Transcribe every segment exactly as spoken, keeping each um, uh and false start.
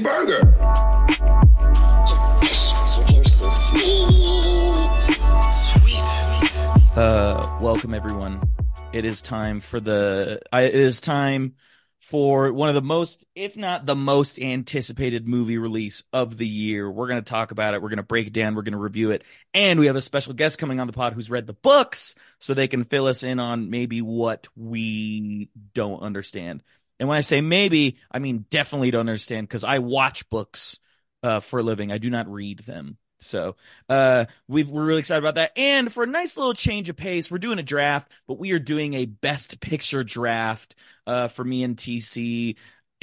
burger. So you're so sweet. Sweet. Uh, welcome everyone. It is time for the. I, it is time for one of the most, if not the most anticipated movie release of the year. We're going to talk about it. We're going to break it down. We're going to review it, and we have a special guest coming on the pod who's read the books, so they can fill us in on maybe what we don't understand. And when I say maybe, I mean definitely don't understand, because I watch books uh, for a living. I do not read them. So uh, we've, we're really excited about that. And for a nice little change of pace, we're doing a draft, but we are doing a best picture draft uh, for me and T C.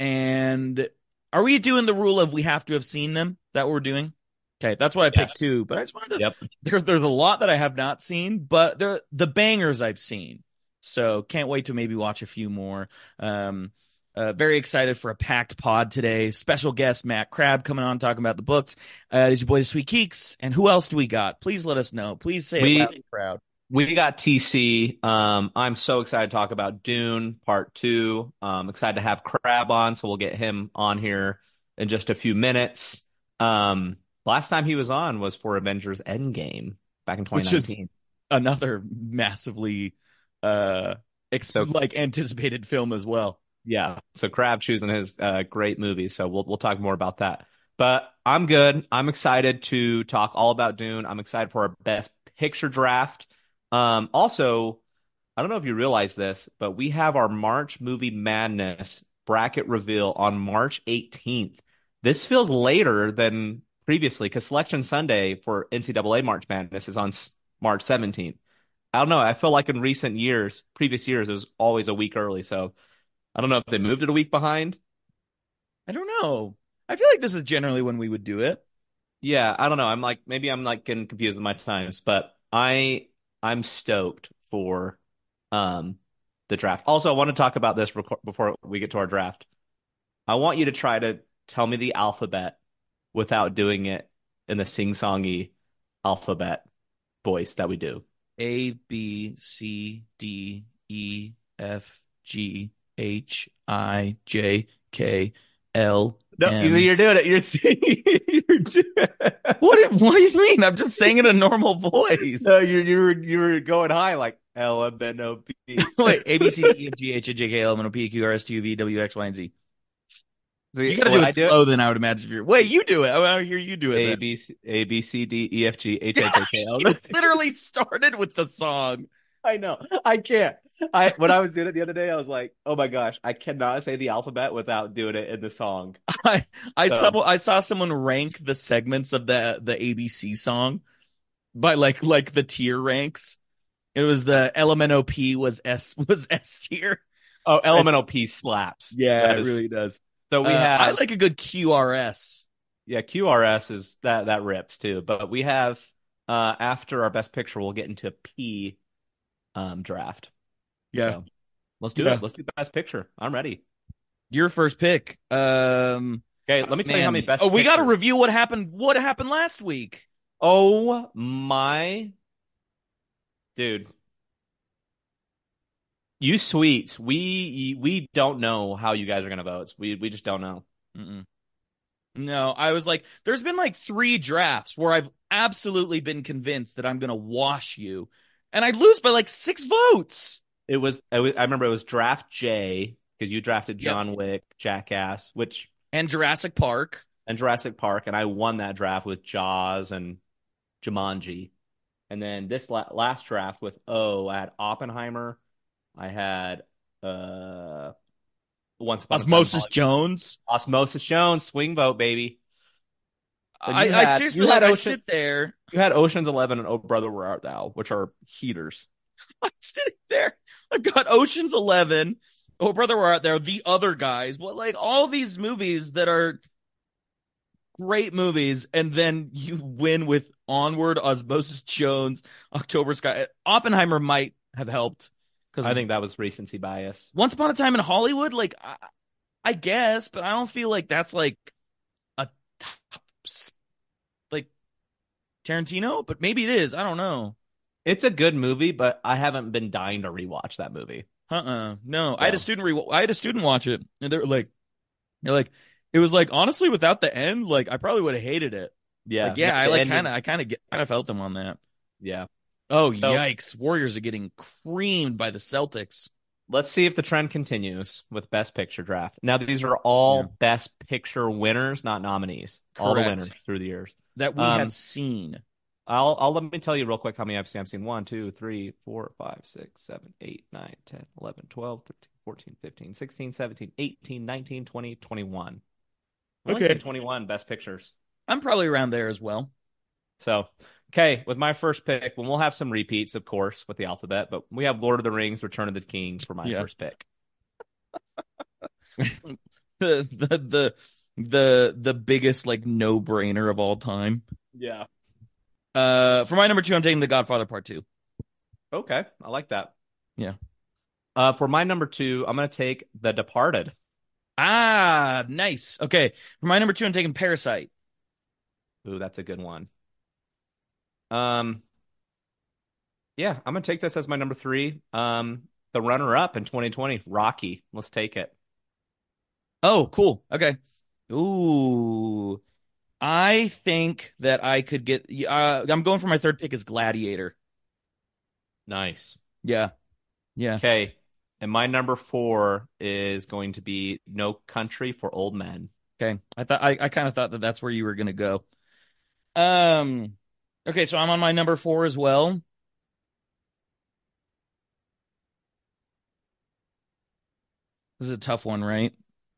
And are we doing the rule of we have to have seen them? Is that what we're doing? Okay, that's what I picked Yes. too. But I just wanted to. Yep. There's there's a lot that I have not seen, but they're the bangers I've seen. So can't wait to maybe watch a few more. Um, Uh, very excited for a packed pod today. Special guest Matt Crab coming on talking about the books. Uh, this is your boy, the Sweet Keeks. And who else do we got? Please let us know. Please say We- it loud and proud. We got T C. Um, I'm so excited to talk about Dune Part Two. Um, excited to have Crab on, so we'll get him on here in just a few minutes. Um, last time he was on was for Avengers Endgame back in Which is- twenty nineteen. Another massively uh, ex- So- like anticipated film as well. Yeah, so Crab choosing his uh, great movie. So we'll we'll talk more about that. But I'm good. I'm excited to talk all about Dune. I'm excited for our best picture draft. Um, also, I don't know if you realize this, but we have our March Movie Madness bracket reveal on March eighteenth. This feels later than previously because Selection Sunday for N C double A March Madness is on s- March seventeenth. I don't know. I feel like in recent years, previous years, it was always a week early. So I don't know if they moved it a week behind. I don't know. I feel like this is generally when we would do it. Yeah, I don't know. I'm like maybe I'm like getting confused with my times, but I I'm stoked for um the draft. Also, I want to talk about this reco- before we get to our draft. I want you to try to tell me the alphabet without doing it in the sing-songy alphabet voice that we do. A, B, C, D, E, F, G, H, I, J, K, L, No, M. so you're doing it. You're singing. You're doing What, what do you mean? I'm just saying in a normal voice. No, you're you're you're going high like L M N O P. Wait, A, B, C, D, E, F, G, H, I, J, K, L, M, N, O, P, Q, R, S, T, U, V, W, X, Y, and Z. See, You gotta when do I it slow then, I would imagine. If you're... Wait, you do it. I want to hear you do it. A then. B C A B C D E F G H I J K L. You literally started with the song. I know. I can't. I when I was doing it the other day, I was like, "Oh my gosh, I cannot say the alphabet without doing it in the song." I I So- saw I saw someone rank the segments of the the A B C song by like like the tier ranks. It was the L M N O P was S was S tier. Oh, L M N O P slaps. Yeah, That it is- really does. So we Uh, have I like a good Q R S. yeah, Q R S is that that rips too. But we have uh after our best picture, we'll get into a P um draft. Yeah. So, let's do Yeah. it. Let's do best picture. I'm ready. Your first pick. Um Okay, let me tell you how man. many best. Oh, we got to picture- review what happened what happened last week. Oh my dude. You sweets, we we don't know how you guys are gonna vote. We we just don't know. Mm-mm. No, I was like, there's been like three drafts where I've absolutely been convinced that I'm going to wash you, and I lose by like six votes. It was, it was I remember it was draft J because you drafted Yep. John Wick, Jackass, which And Jurassic Park. and Jurassic Park, and I won that draft with Jaws and Jumanji. And then this la- last draft with O, I had Oppenheimer. I had uh Once Upon a Time in Osmosis Hollywood. Jones. Osmosis Jones, swing vote, baby. Then I, you I had- seriously, you had like, I Ocean- sit there. You had Ocean's Eleven and Oh Brother Where Art Thou, which are heaters. I'm sitting there. I've got Ocean's Eleven. Oh, brother, we're out there. The Other Guys. What, like all these movies that are great movies, and then you win with Onward, Osmosis Jones, October Sky. Oppenheimer might have helped because I think that was recency bias. Once Upon a Time in Hollywood, like I, I guess, but I don't feel like that's like a top, s- like Tarantino, but maybe it is. I don't know. It's a good movie, but I haven't been dying to rewatch that movie. Uh-uh. No, I had a Yeah. student re- I had a student watch it, and they're like, they're like, It was like honestly, without the end, like I probably would have hated it. It's Yeah, like no, yeah, I the like ending. kind of, I kind of, kind of felt them on that. Yeah. Oh So yikes! Warriors are getting creamed by the Celtics. let's see if the trend continues with Best Picture draft. Now, these are Yeah, all Best Picture winners, not nominees. All the winners correct. through the years. That we have Um, seen. I'll I'll let me tell you real quick how many I've seen. I've seen one, two, three, four, five, six, seven, eight, nine, ten, eleven, twelve, thirteen, fourteen, fifteen, sixteen, seventeen, eighteen, nineteen, twenty, twenty-one. I've only seen Okay, twenty-one Best Pictures. I'm probably around there as well. So, okay, with my first pick, well, we'll have some repeats, of course, with the alphabet, but we have Lord of the Rings, Return of the King for my Yeah. first pick. the the the the the biggest like no brainer of all time. Yeah. Uh, for my number two, I'm taking The Godfather Part Two. Okay, I like that. Yeah. Uh, for my number two, I'm going to take The Departed. Ah, nice. Okay, for my number two, I'm taking Parasite. Ooh, that's a good one. Um, yeah, I'm going to take this as my number three. Um, the runner-up in twenty twenty, Rocky. Let's take it. Oh, cool. Okay. Ooh, I think that I could get. Uh, I'm going for my third pick is Gladiator. Nice. Yeah, yeah. Okay, and my number four is going to be No Country for Old Men. Okay. I thought I, I kind of thought that that's where you were gonna go. Um. Okay, so I'm on my number four as well. This is a tough one, right?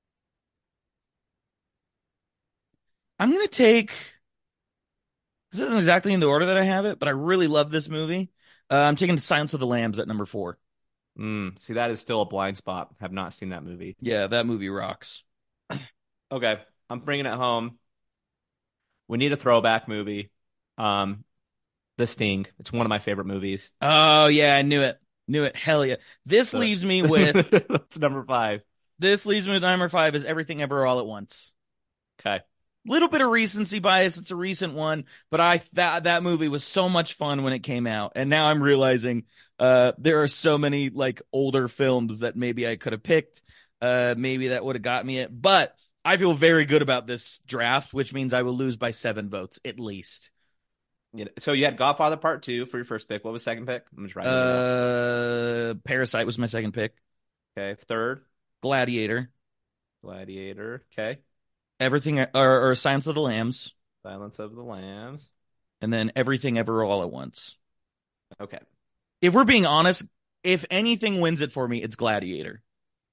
I'm gonna take. This isn't exactly in the order that I have it, but I really love this movie. Uh, I'm taking Silence of the Lambs at number four. Mm, see, that is still a blind spot. Have not seen that movie. Yeah, that movie rocks. Okay, I'm bringing it home. We need a throwback movie. Um, The Sting. It's one of my favorite movies. Oh yeah, I knew it. Knew it. Hell yeah. This So leaves me with that's number five. this leaves me with number five is Everything Ever All at Once. Okay. Little bit of recency bias. It's a recent one, but I that that movie was so much fun when it came out, and now I'm realizing uh, there are so many like older films that maybe I could have picked. Uh, maybe that would have got me it, but I feel very good about this draft, which means I will lose by seven votes at least. You know, so you had Godfather Part Two for your first pick. What was second pick? I'm just writing it down. Uh, Parasite was my second pick. Okay. Third, Gladiator, Gladiator. Okay. Everything, or, or Silence of the Lambs, Silence of the Lambs. and then Everything Ever All at Once. Okay. If we're being honest, if anything wins it for me, it's Gladiator.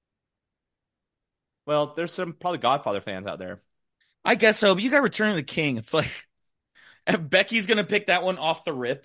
Well, there's some probably Godfather fans out there. I guess so, but you got Return of the King. It's like if Becky's gonna pick that one off the rip.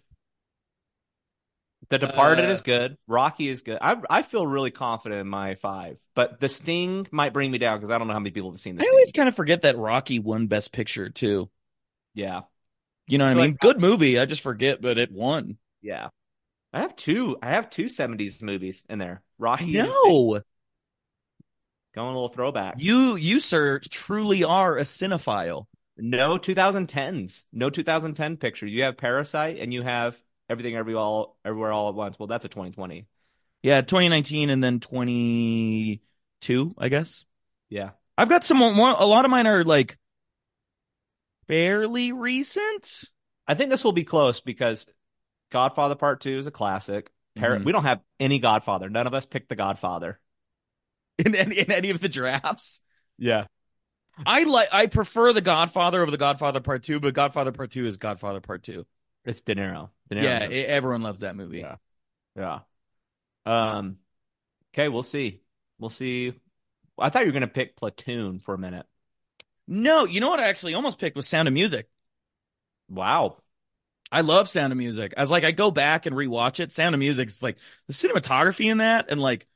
The Departed Uh, is good. Rocky is good. I I feel really confident in my five, but The Sting might bring me down because I don't know how many people have seen The I Sting. always kind of forget that Rocky won Best Picture too. Yeah. You know what I feel mean? like- Good movie. I just forget, but it won. Yeah. I have two. I have two seventies movies in there. Rocky and The Sting. No, Going a little throwback. you you sir truly are a cinephile. No twenty tens. No twenty ten picture. You have Parasite and you have Everything Every All Everywhere All at Once. Well, that's a twenty twenty. Yeah, twenty nineteen and then twenty-two, I guess. Yeah. I've got some more. A lot of mine are like fairly recent. I think this will be close because Godfather Part Two is a classic. Par- Mhm. We don't have any Godfather. None of us picked the Godfather. In any in any of the drafts. Yeah. I like I prefer The Godfather over The Godfather Part Two, but Godfather Part Two is Godfather Part Two. It's De Niro. De Niro. Yeah, e- everyone loves that movie. Yeah. Yeah. Um. Okay, we'll see. We'll see. I thought you were gonna pick Platoon for a minute. No, you know what I actually almost picked was Sound of Music. Wow. I love Sound of Music. I was like, I go back and rewatch it. Sound of Music is like the cinematography in that and like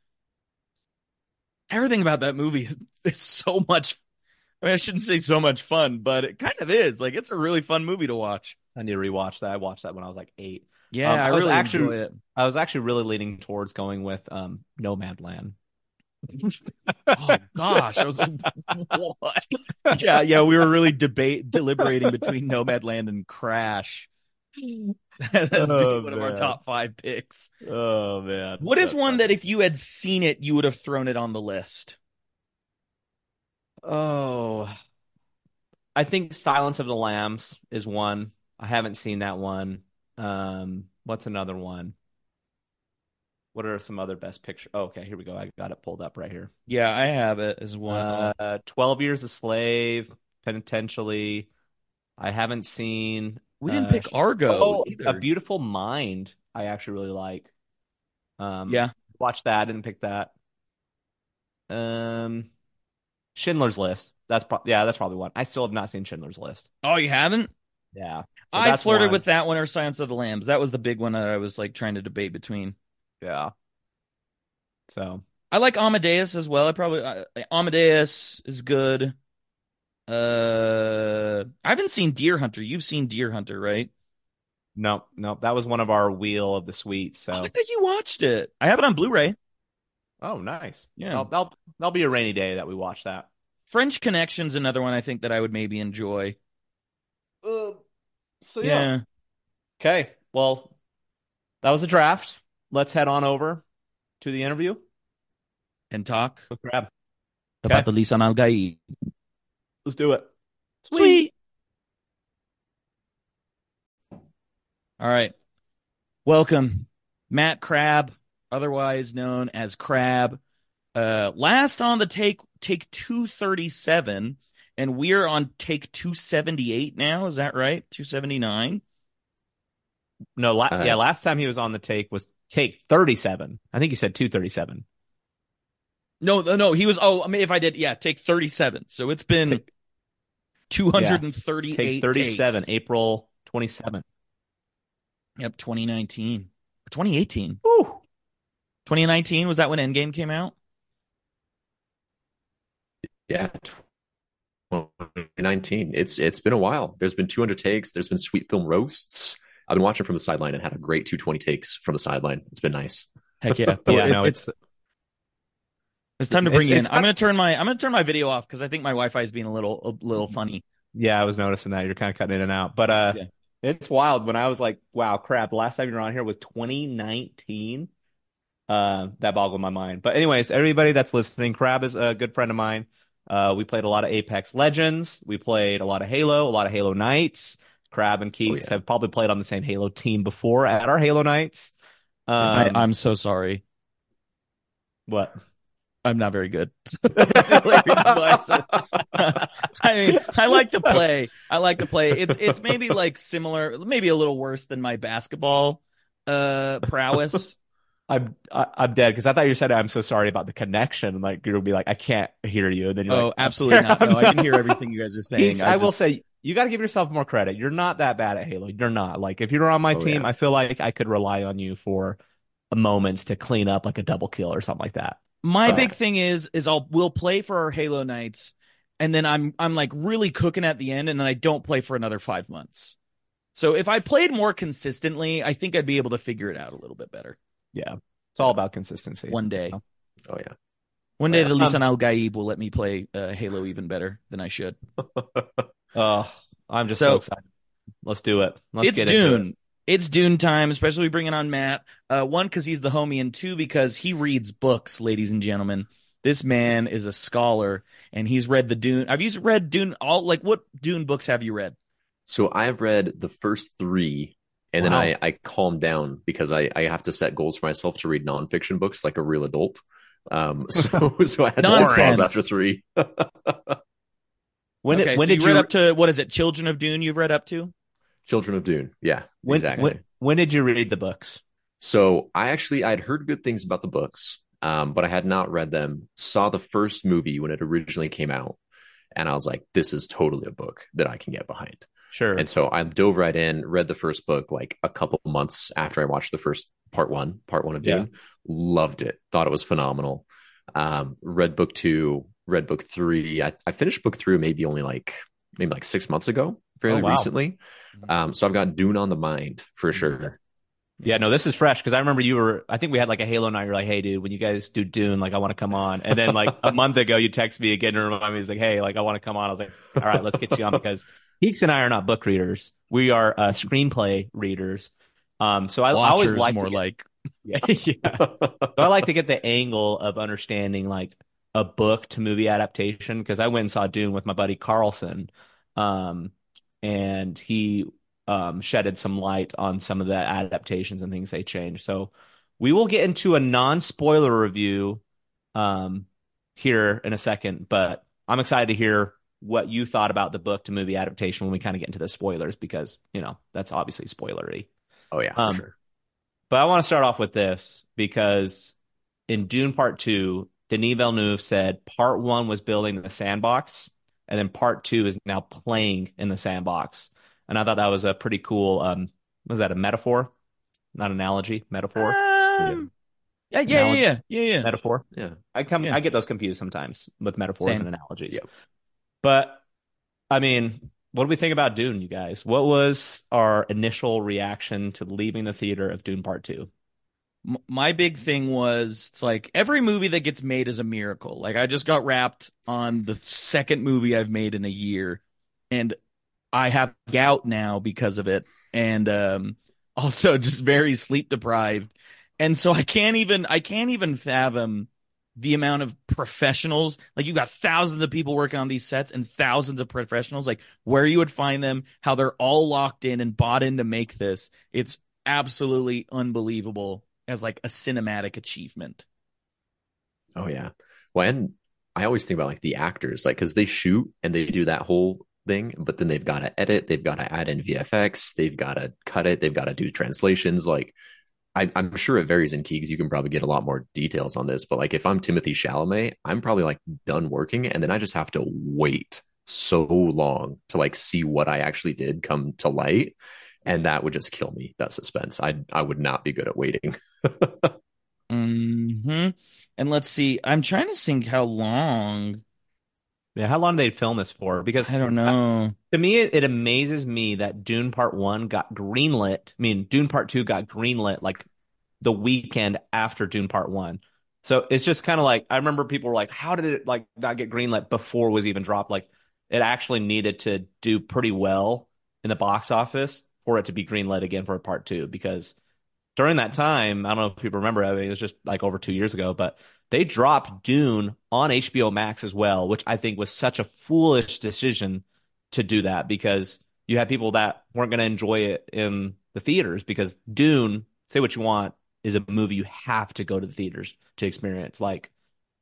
everything about that movie is so much. I mean, I shouldn't say so much fun, but it kind of is. Like, it's a really fun movie to watch. I need to rewatch that. I watched that when I was like eight. Yeah, Um, I I was really actually- enjoy it. I was actually really leaning towards going with um Nomadland. Oh gosh, I was like, what? Yeah, yeah, we were really debate deliberating between Nomadland and Crash. That's Oh, one of our man. top five picks. Oh man. What is That's one funny. that if you had seen it, you would have thrown it on the list? Oh, I think Silence of the Lambs is one. I haven't seen that one. Um, what's another one? What are some other best picture? Oh, okay, here we go. I got it pulled up right here. Yeah, I have it as well. Uh, twelve Years a Slave, potentially. I haven't seen. We didn't uh, pick Argo Oh, either. A Beautiful Mind. I actually really like. Um, Yeah. watch that. Didn't pick that. Um, Schindler's List. That's pro- yeah, that's probably one. I still have not seen Schindler's List. Oh, you haven't? Yeah, so I that's flirted one. with that one or Silence of the Lambs. That was the big one that I was like trying to debate between. Yeah. So I like Amadeus as well. I probably uh, Amadeus is good. Uh, I haven't seen Deer Hunter. You've seen Deer Hunter, right? no, no, that was one of our Wheel of the Sweets. Oh, So I thought you watched it. I have it on Blu-ray. oh, nice. Yeah. That'll, that'll that'll be a rainy day that we watch that. French Connection's another one I think that I would maybe enjoy. Uh, so Yeah. Okay. Well, that was the draft. Let's head on over to the interview And talk with Crab. about Okay. the Lisan Al Gaib. Let's do it. Sweet. All right. Welcome, Matt Crab, otherwise known as Crab. Uh, last on the take, take two thirty-seven, and we're on take two seventy-eight now. Is that right? two seventy-nine? No, la- Uh, yeah, last time he was on the take was take thirty-seven. I think you said two thirty-seven. No, no, no. He was, oh, I mean, if I did, yeah, take thirty-seven. So it's been Take- two hundred thirty-eight Take thirty-seven, takes. April twenty-seventh. Yep, twenty nineteen. twenty eighteen. Woo! twenty nineteen, was that when Endgame came out? Yeah, twenty nineteen. It's it's been a while. There's been two hundred takes. There's been sweet film roasts. I've been watching from the sideline and had a great two twenty takes from the sideline. It's been nice. Heck yeah. Yeah, It- no, it's, it's it's time to bring it's- you in. it's I'm going to turn my I'm going to turn my video off because I think my Wi-Fi is being a little a little funny. yeah, I was noticing that you're kind of cutting in and out, but uh, Yeah. it's wild. When I was like, "Wow, crap!" The last time you were on here was twenty nineteen. Uh, that boggled my mind. But anyways, everybody that's listening, Crab is a good friend of mine. Uh, we played a lot of Apex Legends. We played a lot of Halo, a lot of Halo Nights. Crab and Keeks Oh, yeah. have probably played on the same Halo team before at our Halo Nights. Um, I, I'm so sorry. what? I'm not very good. That's the only reason why I said- I mean, I like to play. I like to play. It's it's maybe like similar, maybe a little worse than my basketball uh prowess. I'm I, I'm dead because I thought you said I'm so sorry about the connection. Like you'll be like, I can't hear you. And then you're Oh, like, absolutely not. No, I can hear everything you guys are saying. Keeks, I, will just- say you got to give yourself more credit. You're not that bad at Halo. You're not. Like if you're on my Oh, team, yeah. I feel like I could rely on you for moments to clean up like a double kill or something like that. My Oh. big thing is is I'll we'll play for our Halo nights, and then I'm I'm like really cooking at the end, and then I don't play for another five months. So if I played more consistently, I think I'd be able to figure it out a little bit better Yeah, it's all about consistency. one day. Oh yeah. One day, Uh, the um, Lisan Al Gaib will let me play uh, Halo even better than I should. Oh, I'm just so, So- excited. Let's do it. Let's it's get into Dune. it. It's Dune time, especially bringing on Matt. Uh, one, because he's the homie, and two, because he reads books, ladies and gentlemen. This man is a scholar, and he's read the Dune. Have you read Dune? All like what Dune books have you read? So I've read the first three, and then Wow. I I calmed down because I I have to set goals for myself to read nonfiction books like a real adult. Um, so so I had to Nonsense. pause after three. When okay, did, when so did you you read up to what is it? Children of Dune. You've read up to? Children of Dune. Yeah, when, exactly. when when did you read the books? So I actually I'd heard good things about the books, um, but I had not read them. Saw the first movie when it originally came out, and I was like, "This is totally a book that I can get behind." Sure. And so I dove right in, read the first book like a couple months after I watched the first part one, part one of Dune. Loved it, thought it was phenomenal. Um, read book two, read book three. I, I finished book three maybe only like maybe like six months ago, fairly Oh, wow. recently. Um, so I've got Dune on the mind for sure. Yeah, no, this is fresh because I remember you were, I think we had like a Halo night. You're like, hey, dude, when you guys do Dune, like, I want to come on. And then like a month ago, you text me again to remind me, he's like, hey, like, I want to come on. I was like, all right, let's get you on because Peaks and I are not book readers. We are uh, screenplay readers. Um, so I, I always Watchers, like more to get, like. yeah, yeah. So I like to get the angle of understanding like a book to movie adaptation because I went and saw Dune with my buddy Carlson. um, and he um, shedded some light on some of the adaptations and things they changed. So we will get into a non-spoiler review um, here in a second, but I'm excited to hear what you thought about the book to movie adaptation when we kind of get into the spoilers, because, you know, that's obviously spoilery. Oh yeah, for Um, sure. But I want to start off with this because in Dune Part Two, Denis Villeneuve said Part One was building the sandbox, and then Part Two is now playing in the sandbox. And I thought that was a pretty cool. Um, was that a metaphor? Not analogy, metaphor. Um, yeah, yeah, yeah, Analogy? yeah, yeah, yeah. Metaphor. Yeah. I come. Yeah. I get those confused sometimes with metaphors Same. and analogies. Yep. But I mean, what do we think about Dune, you guys? What was our initial reaction to leaving the theater of Dune Part Two? M- My big thing was it's like every movie that gets made is a miracle. Like I just got wrapped on the second movie I've made in a year, and I have gout now because of it, and um, also just very sleep deprived, and so I can't even I can't even fathom the amount of professionals. Like you've got thousands of people working on these sets and thousands of professionals. Like where you would find them, how they're all locked in and bought in to make this. It's absolutely unbelievable as like a cinematic achievement. Oh yeah. Well, and I always think about like the actors, like because they shoot and they do that whole thing, but then they've got to edit, they've got to add in V F X, they've got to cut it, they've got to do translations. Like I, I'm sure it varies in key because you can probably get a lot more details on this. But like if I'm Timothy Chalamet, I'm probably like done working, and then I just have to wait so long to like see what I actually did come to light, and that would just kill me. That suspense. I I would not be good at waiting. hmm And let's see. I'm trying to think how long. Yeah, how long did they film this for? Because I don't know. to me, it, it amazes me that Dune Part One got greenlit. I mean, Dune Part Two got greenlit like the weekend after Dune Part One. So it's just kind of like I remember people were like, "How did it like not get greenlit before it was even dropped?" Like it actually needed to do pretty well in the box office for it to be greenlit again for Part Two. Because during that time, I don't know if people remember. I mean, it was just like over two years ago, but they dropped Dune on H B O Max as well, which I think was such a foolish decision to do that, because you had people that weren't going to enjoy it in the theaters, because Dune, say what you want, is a movie you have to go to the theaters to experience. Like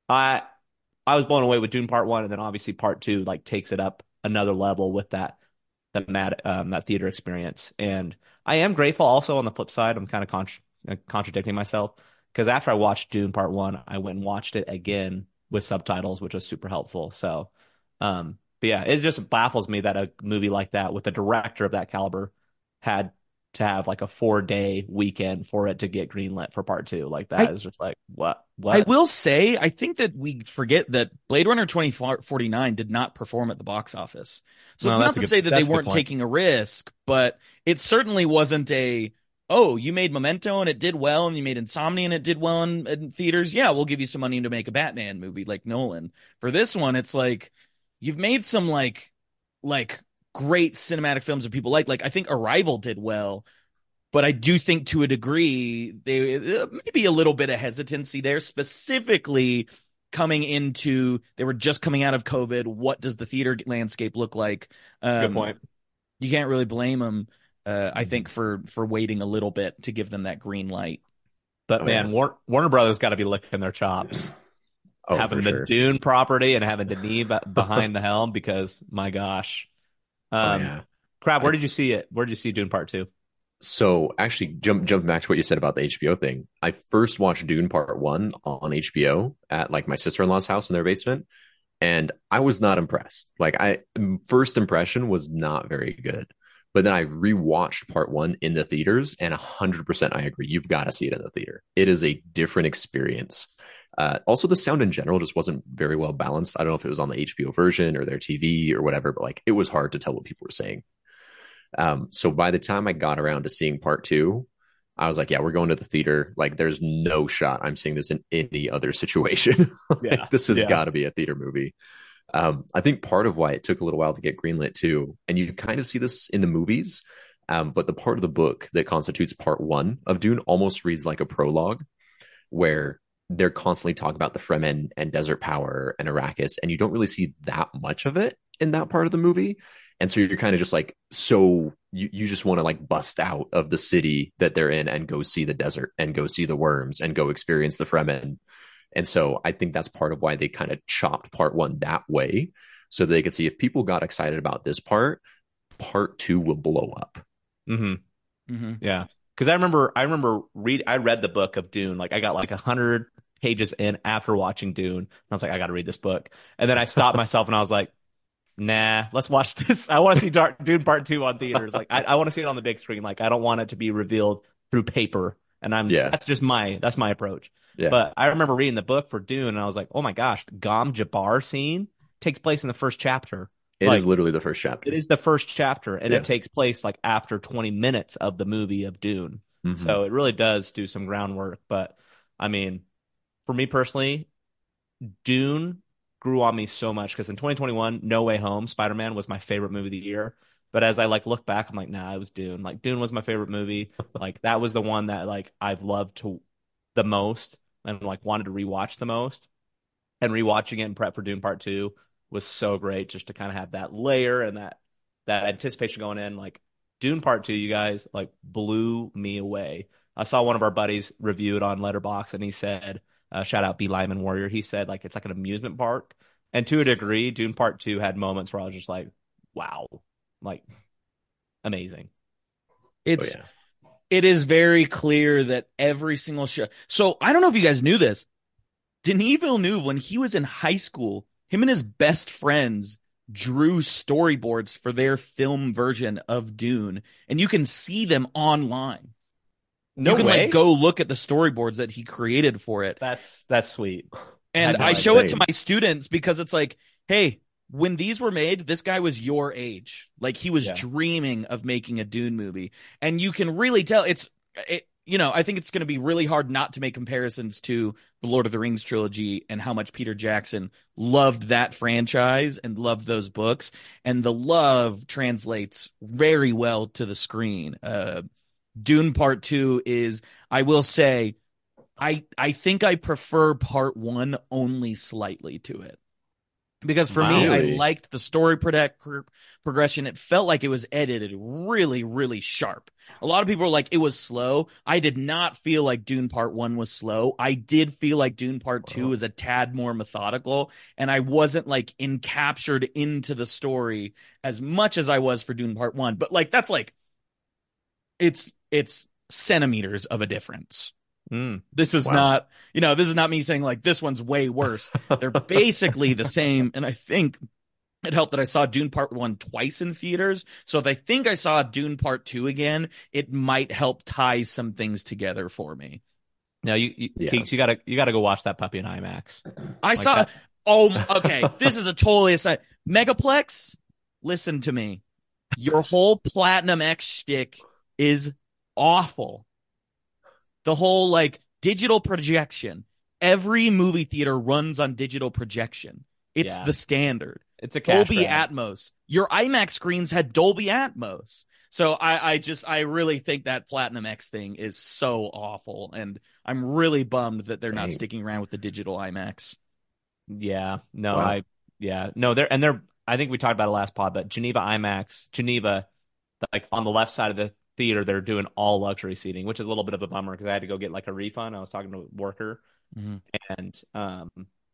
I I was blown away with Dune Part One, and then obviously Part Two like takes it up another level with that that mad um, that theater experience. And I am grateful also on the flip side. I'm kind of contra- contradicting myself, because after I watched Dune Part One, I went and watched it again with subtitles, which was super helpful. So, um, but yeah, it just baffles me that a movie like that with a director of that caliber had to have like a four day weekend for it to get greenlit for Part Two. Like that I, is just like what? I What? will say, I think that we forget that Blade Runner twenty forty-nine did not perform at the box office. So No, it's not that's to a good- say that they that's a good weren't point. taking a risk, but it certainly wasn't a, oh, you made Memento and it did well, and you made Insomnia and it did well in, in theaters. Yeah, we'll give you some money to make a Batman movie like Nolan. For this one, it's like you've made some like like great cinematic films that people like. Like I think Arrival did well, but I do think to a degree they uh, maybe a little bit of hesitancy there, specifically coming into they were just coming out of COVID. What does the theater landscape look like? Um, Good point. You can't really blame them. Uh, I think for for waiting a little bit to give them that green light. But Oh, man, yeah. War- Warner Brothers got to be licking their chops, Oh, having for the sure. Dune property and having Denis be- behind the helm, because my gosh. Oh, Um, yeah. Crab, where did you see it? Where did you see Dune Part Two? So actually, jump jump back to what you said about the H B O thing. I first watched Dune Part One on H B O at like my sister in law's house in their basement, and I was not impressed. Like I first impression was not very good, but then I rewatched Part One in the theaters, and a hundred percent I agree. You've got to see it in the theater. It is a different experience. Uh, also, the sound in general just wasn't very well balanced. I don't know if it was on the H B O version or their T V or whatever, but like it was hard to tell what people were saying. Um, so by the time I got around to seeing Part Two, I was like, yeah, we're going to the theater. Like, there's no shot I'm seeing this in any other situation. Like, Yeah. this has Yeah. got to be a theater movie. Um, I think part of why it took a little while to get greenlit too, and you kind of see this in the movies, um, but the part of the book that constitutes Part One of Dune almost reads like a prologue, where they're constantly talking about the Fremen and desert power and Arrakis, and you don't really see that much of it in that part of the movie. And so you're kind of just like, so you, you just want to like bust out of the city that they're in and go see the desert and go see the worms and go experience the Fremen. And so I think that's part of why they kind of chopped part one that way, so they could see if people got excited about this part, part two will blow up. Mm-hmm. Mm-hmm. Yeah. Because I remember, I remember read, I read the book of Dune. Like I got like a hundred pages in after watching Dune. And I was like, I got to read this book. And then I stopped myself and I was like, nah, let's watch this. I want to see Dark, Dune Part Two on theaters. Like I, I want to see it on the big screen. Like I don't want it to be revealed through paper. And I'm Yeah. that's just my that's my approach. Yeah. But I remember reading the book for Dune and I was like, oh my gosh, the Gom Jabbar scene takes place in the first chapter. It like, is literally the first chapter. It is the first chapter, and Yeah. it takes place like after twenty minutes of the movie of Dune. Mhm. So it really does do some groundwork. But I mean, for me personally, Dune grew on me so much because in twenty twenty-one, No Way Home, Spider-Man was my favorite movie of the year. But as I like look back, I'm like, nah, it was Dune. Like Dune was my favorite movie. Like that was the one that like I've loved to the most and like wanted to rewatch the most. And rewatching it in prep for Dune Part Two was so great, just to kind of have that layer and that that anticipation going in. Like Dune Part Two, you guys like blew me away. I saw one of our buddies review it on Letterboxd, and he said, uh, "Shout out B Lyman Warrior." He said like it's like an amusement park, and to a degree, Dune Part Two had moments where I was just like, "Wow, like amazing." It's Oh, yeah. it is very clear that every single show. So I don't know if you guys knew this. Denis Villeneuve, when he was in high school, him and his best friends drew storyboards for their film version of Dune, and you can see them online. No you can way. like go look at the storyboards that he created for it. That's that's sweet. And Had no I idea. show it to my students because it's like, hey, when these were made, this guy was your age. Like he was Yeah. dreaming of making a Dune movie. And you can really tell it's, it, you know, I think it's going to be really hard not to make comparisons to the Lord of the Rings trilogy and how much Peter Jackson loved that franchise and loved those books. And the love translates very well to the screen. Uh, Dune Part Two is, I will say, I I think I prefer Part One only slightly to it. Because for me, I Really? liked the story product, progression. It felt like it was edited really, really sharp. A lot of people were like, it was slow. I did not feel like Dune Part One was slow. I did feel like Dune Part Two was a tad more methodical, and I wasn't like encaptured into the story as much as I was for Dune Part One. But like, that's like, it's it's centimeters of a difference. Mm. This is Wow. not, you know, this is not me saying like this one's way worse. They're basically the same. And I think it helped that I saw Dune Part One twice in theaters. So if I think I saw Dune Part Two again, it might help tie some things together for me. No, you, you Yeah. Keeks, you gotta you gotta go watch that puppy in IMAX. I Like saw, that. oh, okay. This is a totally aside. Megaplex, listen to me. Your whole Platinum X shtick is awful. The whole like digital projection. Every movie theater runs on digital projection. It's Yeah. the standard. It's a cash Dolby grab. Atmos. Your IMAX screens had Dolby Atmos. So I, I just, I really think that Platinum X thing is so awful. And I'm really bummed that they're not Dang. sticking around with the digital IMAX. Yeah, no, Wow. I yeah, no, they're and they're. I think we talked about it last pod, but Geneva IMAX, Geneva, like on the left side of the theater, they're doing all luxury seating, which is a little bit of a bummer because I had to go get like a refund. I was talking to a worker, Mhm. and um,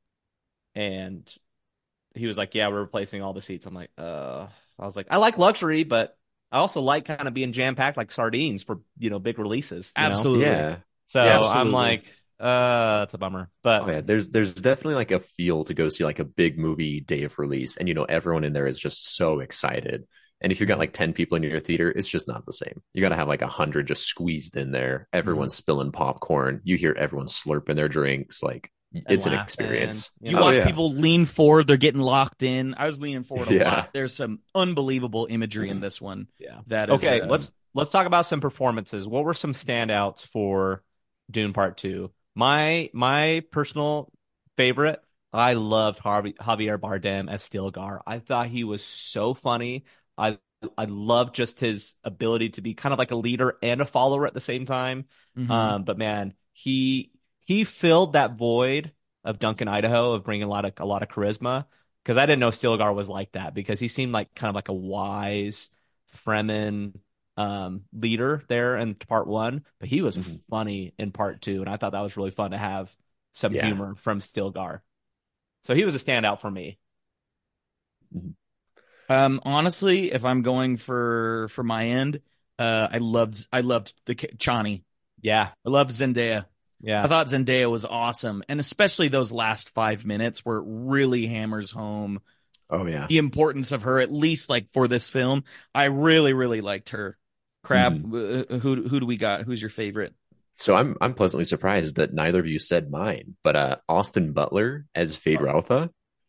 and he was like, "Yeah, we're replacing all the seats." I'm like, "Uh," I was like, "I like luxury, but I also like kind of being jam packed like sardines for you know big releases." You know? Absolutely. Yeah. So Yeah, I'm absolutely. like, "Uh, that's a bummer," but Oh yeah, there's there's definitely like a feel to go see like a big movie day of release, and you know everyone in there is just so excited. And if you got like ten people in your theater, it's just not the same. You got to have like a hundred just squeezed in there. Everyone's spilling popcorn. You hear everyone slurping their drinks. Like it's an laughing, experience. you You know? Oh, watch yeah. people lean forward, they're getting locked in. I was leaning forward a Yeah. lot. There's some unbelievable imagery in this one. yeah. That is, Okay, uh, let's let's talk about some performances. What were some standouts for Dune Part Two? My my personal favorite, I loved Harvey, Javier Bardem as Stilgar. I thought he was so funny. I I loved just his ability to be kind of like a leader and a follower at the same time. Mhm. Um, but man, he he filled that void of Duncan Idaho of bringing a lot of a lot of charisma. because I didn't know Stilgar was like that because he seemed like kind of like a wise Fremen um, leader there in part one, but he was Mhm. funny in part two, and I thought that was really fun to have some Yeah. humor from Stilgar. So he was a standout for me. Um, honestly, if I'm going for for my end, uh, I loved I loved the K- Chani. Yeah, I loved Zendaya. I yeah, thought Zendaya was awesome, and especially those last five minutes where it really hammers home Oh yeah. the importance of her, at least like for this film. I really, really liked her. Crab, uh, who who do we got? Who's your favorite? So I'm I'm pleasantly surprised that neither of you said mine, but uh, Austin Butler as Feyd-Rautha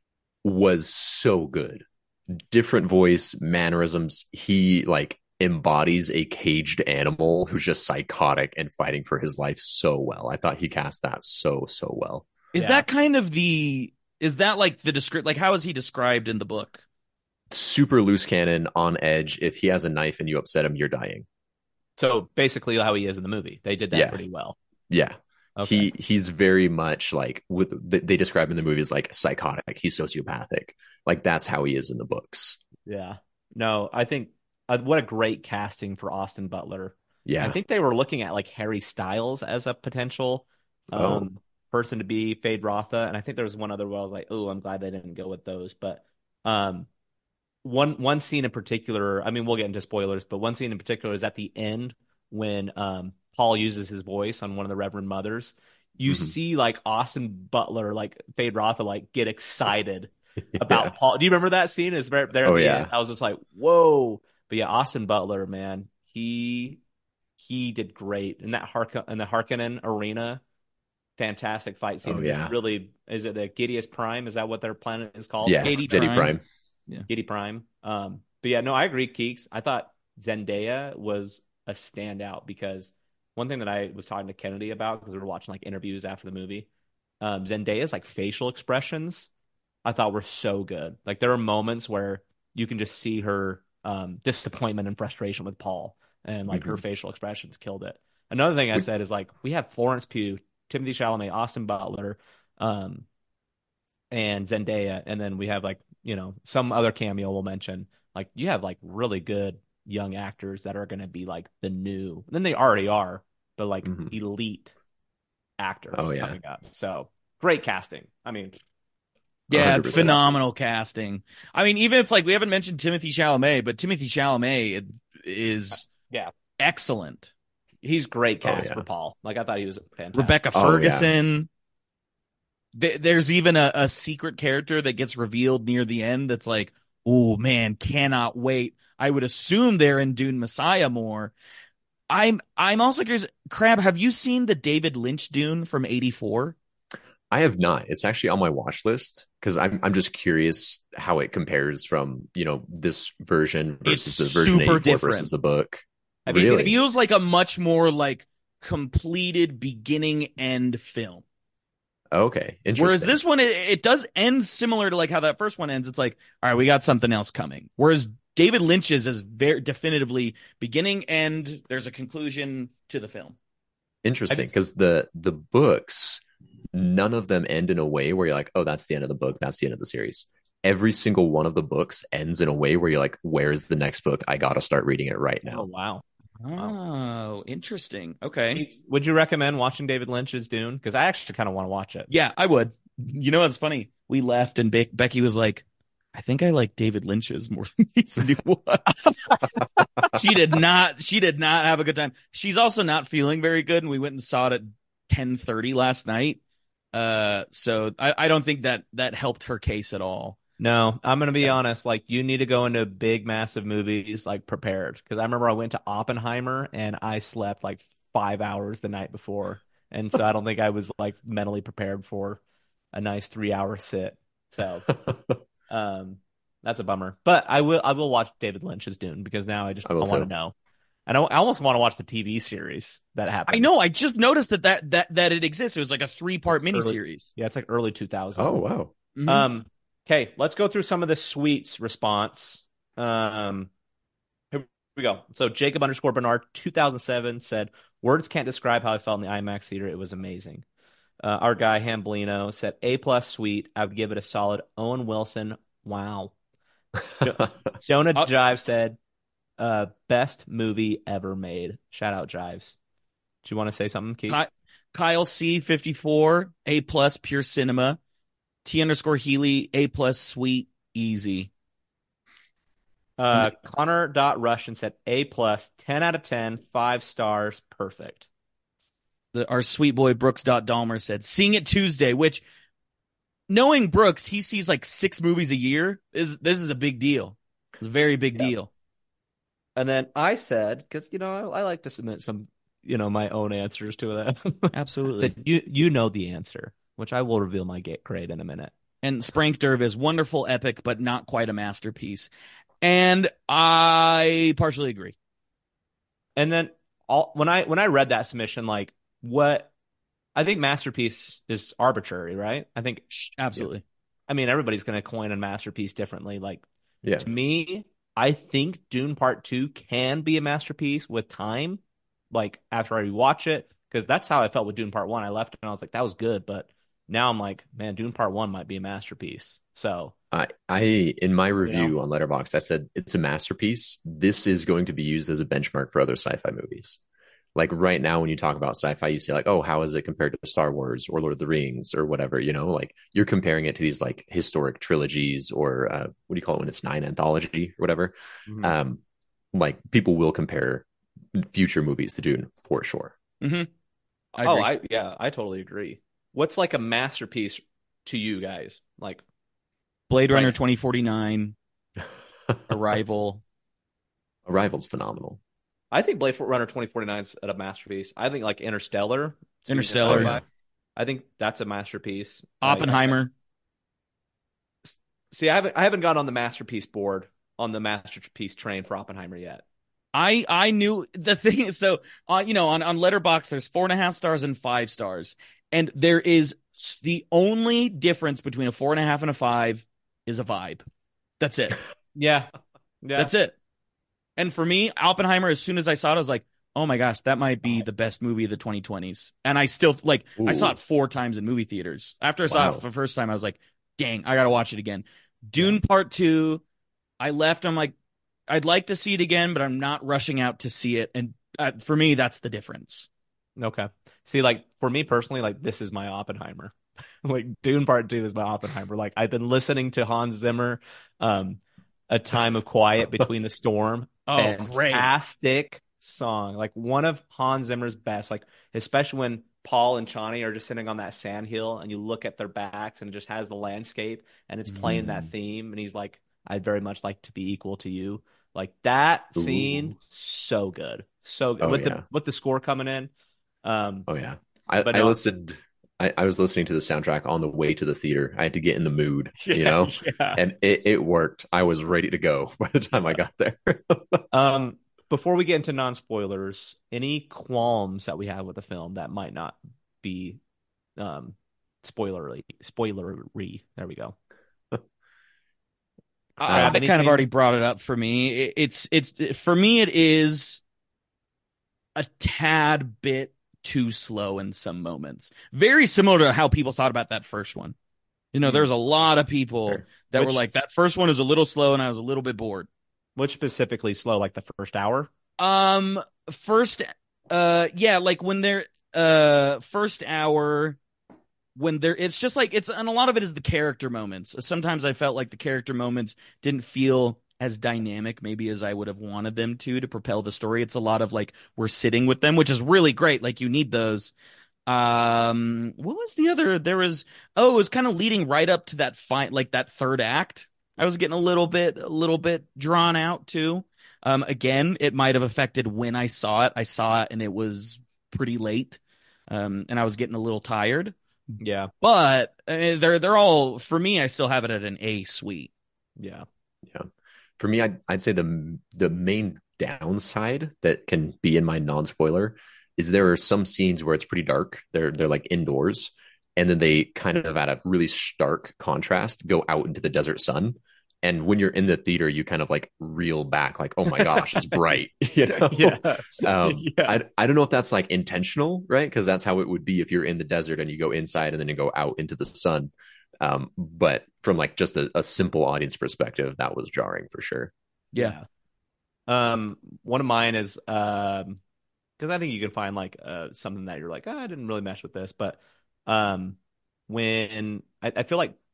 was so good. Different voice, mannerisms. He like embodies a caged animal who's just psychotic and fighting for his life so well. I thought he cast that so so well. Is Yeah. that kind of the? Is that like the descript? Like, how is he described in the book? Super loose cannon, on edge. If he has a knife and you upset him, you're dying. So basically, how he is in the movie, they did that Yeah. pretty well. Yeah. Okay. He he's very much like with they describe in the movie as like psychotic. He's sociopathic. Like that's how he is in the books. Yeah. No, I think uh, what a great casting for Austin Butler. Yeah. I think they were looking at like Harry Styles as a potential um, Oh. person to be Feyd-Rautha, and I think there was one other where I was like, oh, I'm glad they didn't go with those. But um, one one scene in particular, I mean, we'll get into spoilers, but one scene in particular is at the end when um, Paul uses his voice on one of the Reverend Mothers. You Mhm. see like Austin Butler, like Feyd-Rautha, like get excited about Yeah. Paul. Do you remember that scene? Is there there at Oh, the yeah. end? I was just like, whoa. But yeah, Austin Butler, man, he he did great in that Hark in the Harkonnen arena. Fantastic fight scene. Oh, Just yeah. really, is it the Gideus Prime? Is that what their planet is called? Yeah. Katie Jetty Prime. Prime. Giddy Prime. Um, but yeah, no, I agree, Keeks. I thought Zendaya was a standout because one thing that I was talking to Kennedy about, because we were watching like interviews after the movie, um, Zendaya's like facial expressions I thought were so good. Like there are moments where you can just see her um, disappointment and frustration with Paul, and like her Mhm. facial expressions killed it. Another thing I We- said is like we have Florence Pugh, Timothy Chalamet, Austin Butler, um, and Zendaya, and then we have like you know some other cameo we'll mention. Like you have like really good young actors that are going to be like the new. And then they already are, but like Mhm. elite actors Oh, yeah. coming up. So great casting. I mean, Yeah, one hundred percent. phenomenal casting. I mean, even it's like we haven't mentioned Timothy Chalamet, but Timothy Chalamet is yeah, excellent. he's great Oh, cast yeah. for Paul. Like I thought he was fantastic. Rebecca Oh, yeah. Ferguson. Th- There's even a, a secret character that gets revealed near the end that's like, oh man, cannot wait. I would assume they're in Dune Messiah more. I'm I'm also curious, Crab, have you seen the David Lynch Dune from eighty-four? I have not. It's actually on my watch list because I'm I'm just curious how it compares from, you know, this version versus It's the version super eighty-four different. versus the book. Have you seen It Really? feels like a much more like completed beginning end film. Okay. Interesting. Whereas this one, it, it does end similar to like how that first one ends. It's like, all right, we got something else coming. Whereas David Lynch's is very definitively beginning, end. There's a conclusion to the film. Interesting because the the books, none of them end in a way where you're like, oh, that's the end of the book. That's the end of the series. Every single one of the books ends in a way where you're like, where's the next book? I got to start reading it right Oh now. wow. Oh, interesting. Okay. Would you recommend watching David Lynch's Dune? Because I actually kind of want to watch it. Yeah, I would. You know what's funny? We left and Be- Becky was like, I think I like David Lynch's more than these new ones. She did not, she did not have a good time. She's also not feeling very good. And we went and saw it at ten thirty last night. Uh, so I, I don't think that that helped her case at all. No, I'm gonna be honest. Like, you need to go into big, massive movies like prepared. Because I remember I went to Oppenheimer and I slept like five hours the night before, and so I don't think I was like mentally prepared for a nice three hour sit. So, um, that's a bummer. But I will, I will watch David Lynch's Dune because now I just I I, will want to too. know, and I, I almost want to watch the T V series that happened. I know. I just noticed that that that, that it exists. It was like a three part Early- miniseries. Yeah, it's like early two thousands. Oh, wow. Mhm. Um, okay, let's go through some of the sweets response. Um, here we go. So Jacob underscore Bernard two thousand seven said, "Words can't describe how I felt in the IMAX theater. It was amazing." Uh, our guy Hamblino said A plus sweet. I would give it a solid Owen Wilson. Wow. Jo- Jonah Uh, Jive said, uh, best movie ever made. Shout out Jives. Do you want to say something, Keith? Ky- Kyle C fifty-four, A plus pure cinema. T underscore Healy, A plus sweet easy. Uh, Connor dot Russian said A plus, ten out of ten, five stars, perfect. The, our sweet boy Brooks dot Dahmer said, seeing it Tuesday, which knowing Brooks, he sees like six movies a year. Is this is a big deal. It's a very big Yeah. deal. And then I said, because you know I, I like to submit some, you know, my own answers to that. Absolutely. Said, you you know the answer, which I will reveal my get grade in a minute. And Sprank Derv is wonderful, epic, but not quite a masterpiece. And I partially agree. And then all when I when I read that submission, like what I think masterpiece is arbitrary, right? I think Absolutely. I mean everybody's going to coin a masterpiece differently. Like Yeah. to me, I think Dune Part Two can be a masterpiece with time. Like after I rewatch it, because that's how I felt with Dune Part One. I left and I was like, that was good, but now I'm like, man, Dune Part One might be a masterpiece. So I, I in my review You know? on Letterboxd, I said it's a masterpiece. This is going to be used as a benchmark for other sci-fi movies. Like right now, when you talk about sci-fi, you say like, "Oh, how is it compared to Star Wars or Lord of the Rings or whatever?" You know, like you're comparing it to these like historic trilogies or uh, what do you call it when it's nine anthology or whatever. Mhm. Um, like people will compare future movies to Dune for sure. Mm-hmm. I oh, agree. I yeah, I totally agree. What's like a masterpiece to you guys? Like Blade Runner Right. twenty forty-nine, Arrival. Arrival's phenomenal. I think Blade Runner twenty forty-nine is a masterpiece. I think like Interstellar. speaking of Interstellar. sci-fi, yeah. I think that's a masterpiece. Like, Oppenheimer. see, I haven't I haven't got on the masterpiece board on the masterpiece train for Oppenheimer yet. I I knew the thing is so on you know on on Letterboxd there's four and a half stars and five stars, and there is s- the only difference between a four and a half and a five is a vibe. That's it. Yeah. Yeah. That's it. And for me, Oppenheimer, as soon as I saw it, I was like, oh my gosh, that might be the best movie of the twenty twenties. And I still like I saw Ooh. it four times in movie theaters. After I saw Wow. it for the first time, I was like, dang, I gotta watch it again. Dune Part Two, I left. I'm like, I'd like to see it again, but I'm not rushing out to see it. And uh, for me, that's the difference. Okay. See, like for me personally, like this is my Oppenheimer. Like Dune Part Two is my Oppenheimer. Like I've been listening to Hans Zimmer, um, A Time of Quiet Between the Storm. Oh, great. Fantastic song. Like one of Hans Zimmer's best. Like especially when Paul and Chani are just sitting on that sand hill and you look at their backs and it just has the landscape and it's playing that Mm. theme and he's like, I'd very much like to be equal to you. Like that scene, Ooh. so good. So good. Oh, with yeah. the with the score coming in. Um Oh yeah. I, But I no. listened. I, I was listening to the soundtrack on the way to the theater. I had to get in the mood, you yeah, know, yeah. and it, it worked. I was ready to go by the time I got there. Um, before we get into non-spoilers, any qualms that we have with the film that might not be um spoilery spoilery. There we go. I, Uh, I kind anything- of already brought it up for me. It, it's it's for me, it is a tad bit too slow in some moments. Very similar to how people thought about that first one. You know, Hmm. there's a lot of people Sure. that Which- were like, that first one is a little slow, and I was a little bit bored. Which specifically slow, like the first hour? Um, first, uh, yeah, like when they're uh first hour. When there, it's just like it's, and a lot of it is the character moments. Sometimes I felt like the character moments didn't feel as dynamic, maybe as I would have wanted them to, to propel the story. It's a lot of like we're sitting with them, which is really great. Like you need those. Um, what was the other? There was, oh, it was kind of leading right up to that fight, like that third act. I was getting a little bit, a little bit drawn out too. Um, again, it might have affected when I saw it. I saw it and it was pretty late. Um, and I was getting a little tired. Yeah, But uh, they're they're all, for me, I still have it at an A suite. yeah. Yeah. For me, I'd, I'd say the the main downside that can be in my non-spoiler is there are some scenes where it's pretty dark. They're they're like indoors, and then they kind of at a really stark contrast go out into the desert sun, and when you're in the theater, you kind of like reel back, like, oh my gosh, it's bright. You know? Yeah. Um, Yeah. I, I don't know if that's like intentional, right? Because that's how it would be if you're in the desert and you go inside and then you go out into the sun. Um, but from like just a, a simple audience perspective, that was jarring for sure. Yeah. Um, one of mine is um, because I think you can find like uh something that you're like, oh, I didn't really mesh with this, but um, when I, I feel like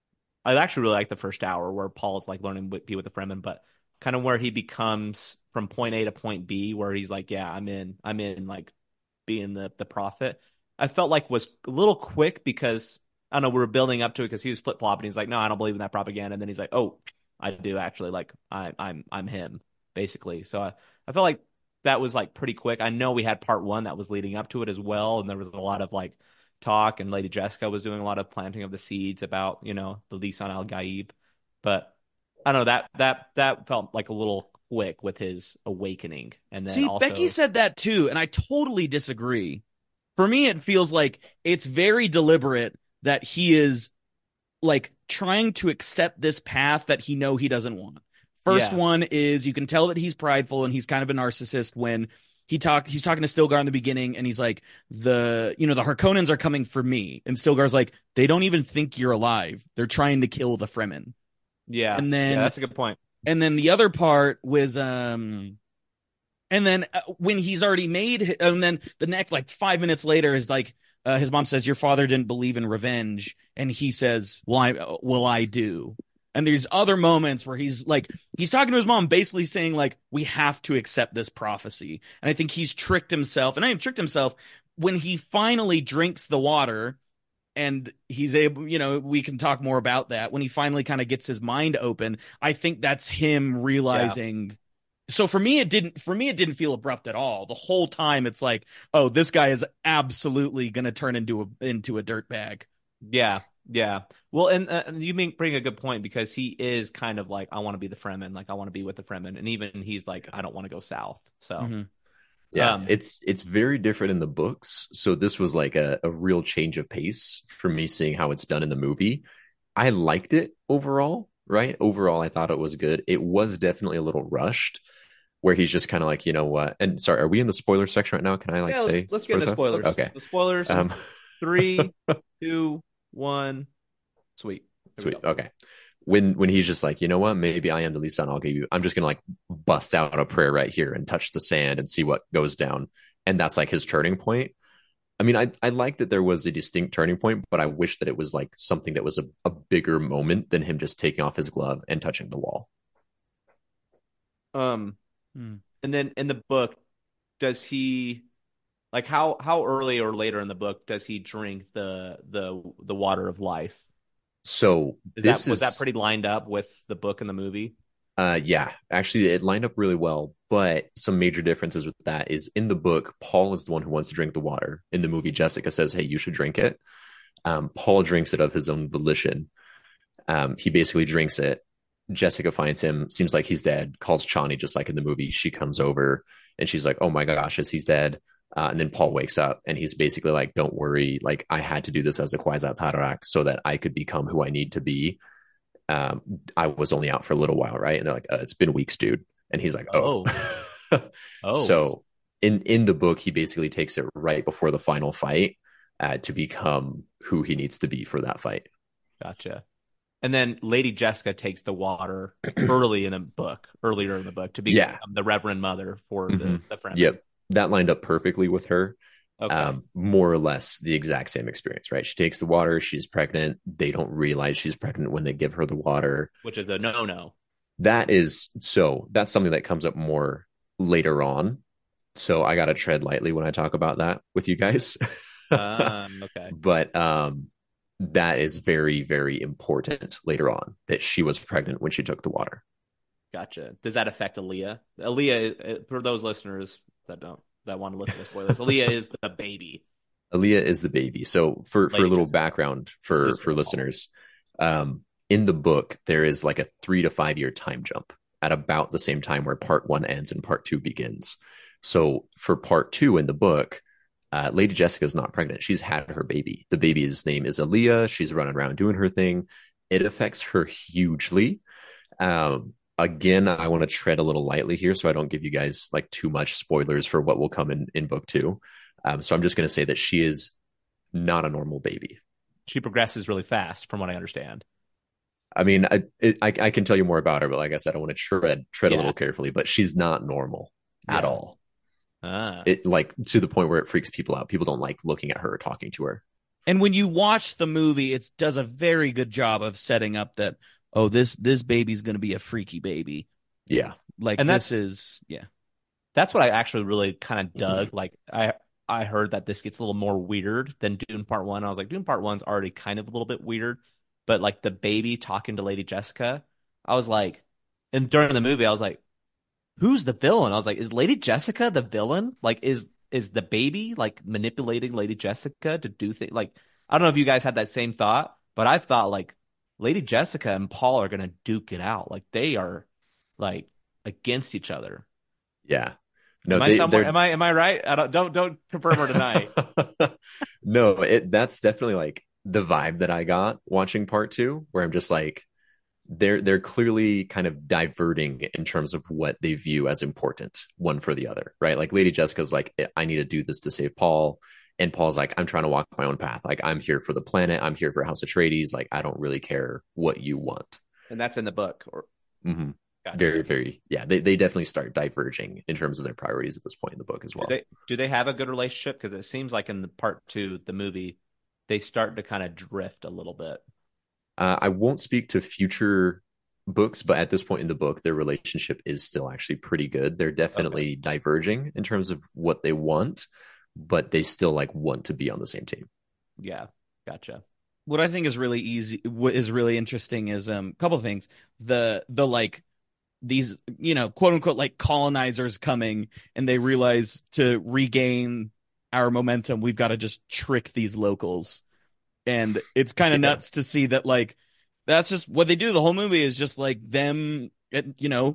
I actually really like the first hour where Paul's like learning to be with the Fremen, but kind of where he becomes from point A to point B, where he's like, yeah, I'm in, I'm in, like being the the prophet. I felt like was a little quick because I don't know, we were building up to it because he was flip flopping. He's like, no, I don't believe in that propaganda, and then he's like, oh, I do actually, like I, I'm I'm him basically. So I, I felt like that was like pretty quick. I know we had part one that was leading up to it as well, and there was a lot of like talk, and Lady Jessica was doing a lot of planting of the seeds about, you know, the Lisan al Gaib. But I don't know, that that that felt like a little quick with his awakening. And then See, also Becky said that too, and I totally disagree. For me, it feels like it's very deliberate that he is like trying to accept this path that he know he doesn't want. First Yeah. one is you can tell that he's prideful and he's kind of a narcissist when he talk he's talking to Stilgar in the beginning, and he's like, the you know the Harkonnens are coming for me, and Stilgar's like, they don't even think you're alive. They're trying to kill the Fremen. yeah, And then yeah, that's a good point. and then the other part was um and then uh, when he's already made and then the next like five minutes later is like uh, his mom says, your father didn't believe in revenge, and he says, well I well I do. And there's other moments where he's like, he's talking to his mom, basically saying like, we have to accept this prophecy. And I think he's tricked himself, and I have tricked himself when he finally drinks the water, and he's able, you know, we can talk more about that. When he finally kind of gets his mind open, I think that's him realizing. Yeah. So for me, it didn't, for me, it didn't feel abrupt at all. The whole time it's like, oh, this guy is absolutely going to turn into a, into a dirtbag. Yeah. Yeah. Well, and uh, you bring a good point, because he is kind of like, I want to be the Fremen, like I want to be with the Fremen, and even he's like, I don't want to go south. So mm-hmm. yeah, um, it's it's very different in the books. So this was like a, a real change of pace for me, seeing how it's done in the movie. I liked it overall, right? Overall, I thought it was good. It was definitely a little rushed, where he's just kind of like, you know what? And sorry, are we in the spoiler section right now? Can I like yeah, say? let's, let's get into spoilers. Okay, the spoilers. Um, three, two, one. Sweet. Here Sweet. Okay. When when he's just like, you know what? Maybe I am the Lisan al Gaib. I'm just gonna like bust out a prayer right here and touch the sand and see what goes down. And that's like his turning point. I mean, I I like that there was a distinct turning point, but I wish that it was like something that was a, a bigger moment than him just taking off his glove and touching the wall. Um, hmm. And then in the book, does he like how how early or later in the book does he drink the the the water of life? So is this that, was is, that pretty lined up with the book and the movie? Uh, yeah, actually, it lined up really well. But some major differences with that is in the book, Paul is the one who wants to drink the water. In the movie, Jessica says, "Hey, you should drink it." Um, Paul drinks it of his own volition. Um, he basically drinks it. Jessica finds him, seems like he's dead, calls Chani just like in the movie. She comes over and she's like, "Oh my gosh, is he's dead?" Uh, and then Paul wakes up and he's basically like, "Don't worry, like I had to do this as the Kwisatz Haderach so that I could become who I need to be. Um, I was only out for a little while, right?" And they're like, uh, "It's been weeks, dude." And he's like, "Oh." Oh. oh. So in in the book, he basically takes it right before the final fight uh, to become who he needs to be for that fight. Gotcha. And then Lady Jessica takes the water early in the book, earlier in the book, to become Yeah. the Reverend Mother for Mhm. the, the friend. Yep. That lined up perfectly with her. Okay. Um, more or less the exact same experience, right? She takes the water, she's pregnant. They don't realize she's pregnant when they give her the water. Which is a no-no. That is, so that's something that comes up more later on. So I got to tread lightly when I talk about that with you guys. um, okay. But um, that is very, very important later on, that she was pregnant when she took the water. Gotcha. Does that affect Aaliyah? Aaliyah, for those listeners that don't, that want to listen to spoilers, Aaliyah is the baby. Aaliyah is the baby. So for, for a little Jessica. background for, Sister for of Paul. listeners, um, in the book, there is like a three to five year time jump at about the same time where part one ends and part two begins. So for part two in the book, uh, Lady Jessica is not pregnant. She's had her baby. The baby's name is Aaliyah. She's running around doing her thing. It affects her hugely. Um, again, I want to tread a little lightly here, so I don't give you guys like too much spoilers for what will come in in book two. Um, so I'm just going to say that she is not a normal baby. She progresses really fast, from what I understand. I mean, I, it, I I can tell you more about her, but like I said, I want to tread tread Yeah. a little carefully. But she's not normal at Yeah. all. Ah. It like to the point where it freaks people out. People don't like looking at her or talking to her. And when you watch the movie, it does a very good job of setting up that, oh, this this baby's going to be a freaky baby. Yeah, Like, And this that's- is, yeah. That's what I actually really kind of dug. Like I I heard that this gets a little more weird than Dune Part One. I was like, Dune Part One's already kind of a little bit weird, but like the baby talking to Lady Jessica, I was like, and during the movie, I was like, who's the villain? I was like, is Lady Jessica the villain? Like, is is the baby like manipulating Lady Jessica to do things? Like, I don't know if you guys had that same thought, but I thought like Lady Jessica and Paul are gonna duke it out. Like they are like against each other. yeah. No, am I they, somewhere? they're- Am I am I right? I don't don't don't confirm or deny. no, it that's definitely like the vibe that I got watching part two, where I'm just like, they're they're clearly kind of diverting in terms of what they view as important, one for the other, right? Like Lady Jessica's like, I need to do this to save Paul, and Paul's like, I'm trying to walk my own path. Like I'm here for the planet. I'm here for House Atreides. Like I don't really care what you want. And that's in the book. Or hmm Gotcha. Very, very, yeah. They they definitely start diverging in terms of their priorities at this point in the book as do well. they do they have a good relationship? Because it seems like in the part two, the movie, they start to kind of drift a little bit. Uh, I won't speak to future books, but at this point in the book, their relationship is still actually pretty good. They're definitely diverging in terms of what they want, but they still like want to be on the same team. Yeah, gotcha. What I think is really easy, what is really interesting is um, a couple of things. The the like these, you know, quote unquote, like colonizers coming, and they realize to regain our momentum, we've got to just trick these locals. And it's kind of Yeah. nuts to see that, like, that's just what they do. The whole movie is just like them, you know,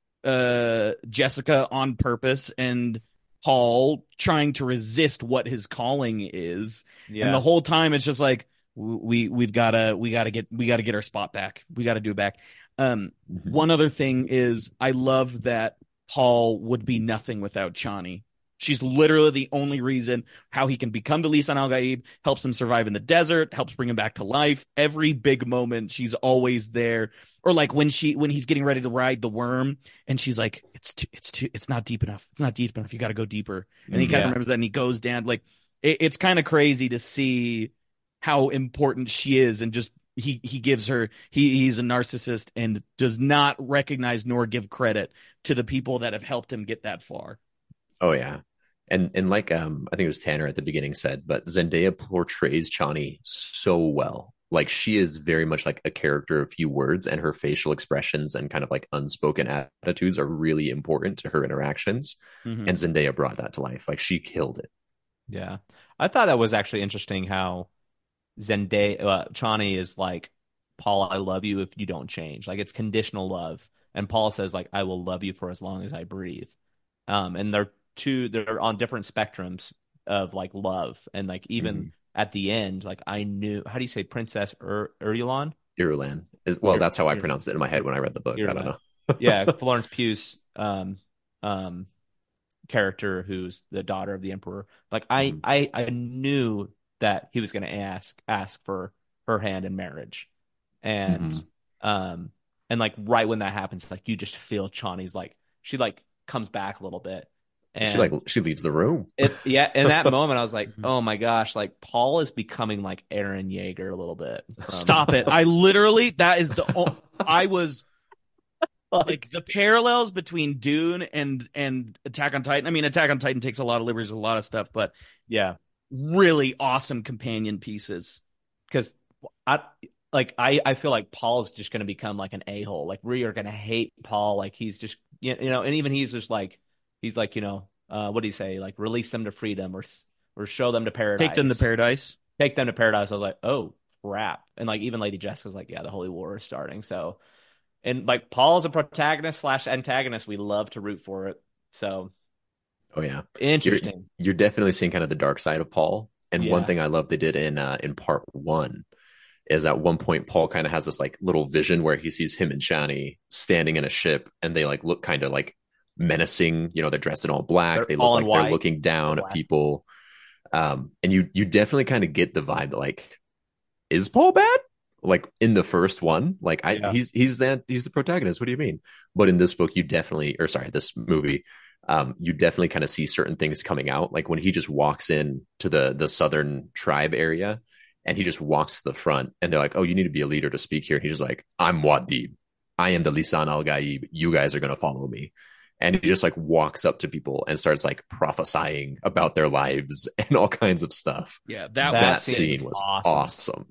uh, Jessica on purpose and Paul trying to resist what his calling is. Yeah, And the whole time it's just like, we we've gotta we gotta get we gotta get our spot back. We gotta do it back. Um, Mhm. one other thing is I love that Paul would be nothing without Chani. She's literally the only reason how he can become the Lisan Al Gaib, helps him survive in the desert, helps bring him back to life. Every big moment, she's always there. Or like when she when he's getting ready to ride the worm, and she's like, "It's too, it's too, it's not deep enough. It's not deep enough. You got to go deeper." And he kind Yeah. of remembers that, and he goes down. Like it, it's kind of crazy to see how important she is, and just he he gives her he he's a narcissist and does not recognize nor give credit to the people that have helped him get that far. Oh yeah. And and like um I think it was Tanner at the beginning said, but Zendaya portrays Chani so well. Like she is very much like a character of few words, and her facial expressions and kind of like unspoken attitudes are really important to her interactions. Mhm. And Zendaya brought that to life. Like she killed it. yeah. I thought that was actually interesting how Zendaya uh, Chani is like, Paul, I love you if you don't change. Like it's conditional love, and Paul says like, I will love you for as long as I breathe. Um, and they're two, they're on different spectrums of like love, and like even Mhm. at the end, like I knew, how do you say Princess Ur- Irulan? Irulan. Is- Well, Ir- that's how I Ir- pronounced it in my head when I read the book. I don't Irulan. know. Yeah, Florence Pugh's um um character, who's the daughter of the emperor. Like I Mhm. I I knew that he was going to ask ask for her hand in marriage, and Mhm. um and like right when that happens, like you just feel Chani's like she like comes back a little bit, and She like she leaves the room. it, yeah, in that moment I was like, Mhm. oh my gosh, like Paul is becoming like Aaron Yeager a little bit. from- Stop it. I literally, that is the, o- I was like the parallels between Dune and, and Attack on Titan. I mean, Attack on Titan takes a lot of liberties with a lot of stuff, but yeah. really awesome companion pieces. Because I like I, I feel like Paul's just going to become like an a-hole. Like we are going to hate Paul. Like he's just you know, and even he's just like he's like you know uh, what do you say, like release them to freedom or or show them to paradise. Take them to paradise. Take them to paradise. I was like, oh crap, and like even Lady Jessica's like, yeah, the Holy War is starting. So and like Paul's a protagonist slash antagonist. We love to root for it. So Oh yeah. interesting. You're definitely seeing kind of the dark side of Paul. And one Yeah. thing I love they did in uh, in part one is at one point Paul kind of has this like little vision where he sees him and Chani standing in a ship, and they like look kind of like menacing. You know, they're dressed in all black. They're they look all like in they're white. looking down Black. at people. Um, and you you definitely kind of get the vibe that like, is Paul bad? Like in the first one, like I Yeah. he's he's that he's the protagonist. What do you mean? But in this book, you definitely, or sorry, this movie, um, you definitely kind of see certain things coming out. Like when he just walks in to the the southern tribe area, and he just walks to the front, and they're like, "Oh, you need to be a leader to speak here." And he's just like, "I'm Wadib. I am the Lisan al Gaib. You guys are gonna follow me." And he just like walks up to people and starts like prophesying about their lives and all kinds of stuff. Yeah, that, That That was scene scene was was awesome. awesome.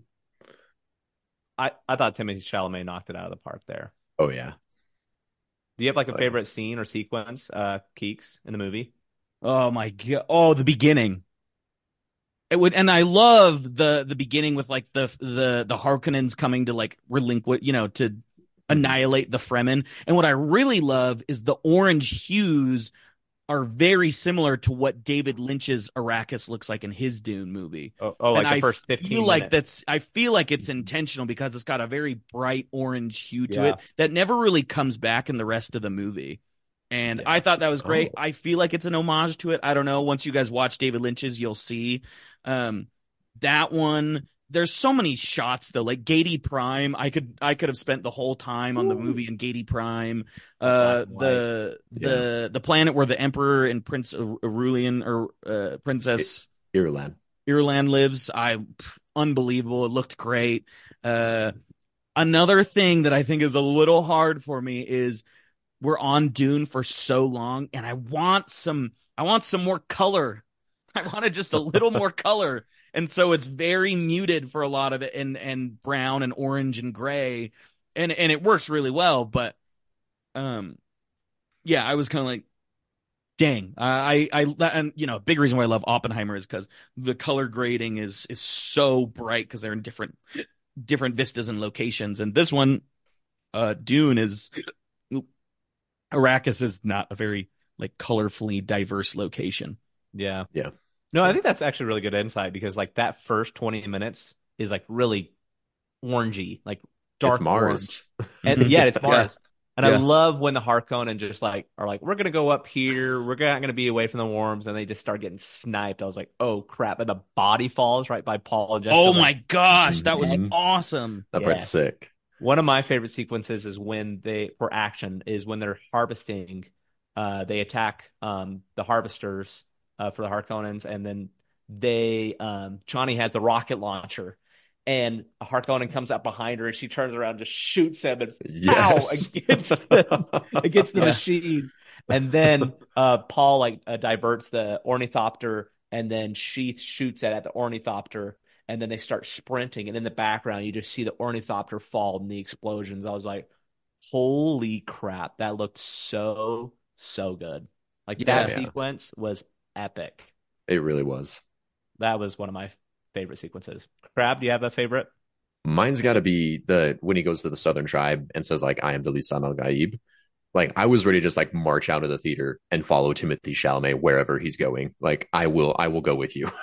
I, I thought Timothée Chalamet knocked it out of the park there. Oh yeah. Do you have like a Oh, yeah. favorite scene or sequence, uh, Keeks, in the movie? Oh my god! Oh, the beginning. It would, and I love the the beginning with like the the the Harkonnens coming to like relinquish, you know, to annihilate the Fremen. And what I really love is the orange hues are very similar to what David Lynch's Arrakis looks like in his Dune movie. Oh, oh like And the I first fifteen feel like minutes. that's I feel like it's intentional because it's got a very bright orange hue to Yeah. it that never really comes back in the rest of the movie. And Yeah. I thought that was great. Oh. I feel like it's an homage to it. I don't know. Once you guys watch David Lynch's, you'll see. Um, that one. There's so many shots though, like Gady Prime. I could I could have spent the whole time on the movie in Gady Prime. Uh, Black and the the the planet where the Emperor and Prince Aurelian or uh, Princess Irulan. Irulan lives. I unbelievable. It looked great. Uh, another thing that I think is a little hard for me is we're on Dune for so long, and I want some. I want some more color. I wanted just a little more color, and so it's very muted for a lot of it, and and brown and orange and gray, and and it works really well. But, um, yeah, I was kind of like, dang, I I and you know, a big reason why I love Oppenheimer is because the color grading is is so bright because they're in different different vistas and locations, and this one, uh, Dune is. Arrakis is not a very like colorfully diverse location. Yeah. Yeah. No, Sure. I think that's actually really good insight because like that first twenty minutes is like really orangey, like dark It's Mars. orange. And yeah, it's Yeah. Mars. And I Yeah. love when the Harkonnen just like are like, we're gonna go up here, we're not gonna be away from the worms, and they just start getting sniped. I was like, oh crap! And the body falls right by Paul and Jessica. Oh Like, my gosh, that was Mhm. awesome. That Yeah. part's sick. One of my favorite sequences is when they for action is when they're harvesting. Uh, they attack um, the harvesters uh, for the Harkonnens, and then they um, Chani has the rocket launcher, and a Harkonnen comes out behind her, and she turns around, and just shoots him, and Yes. pow against the, against the Yeah. machine. And then uh, Paul like uh, diverts the ornithopter, and then Sheath shoots it at the ornithopter. And then they start sprinting, and in the background, you just see the ornithopter fall in the explosions. I was like, "Holy crap! That looked so so good. Like Yeah. that Yeah. sequence was epic. It really was. That was one of my favorite sequences." Crab, do you have a favorite? Mine's got to be the when he goes to the Southern Tribe and says like, "I am the Lisan al Gaib." Like I was ready to just like march out of the theater and follow Timothée Chalamet wherever he's going. Like I will, I will go with you.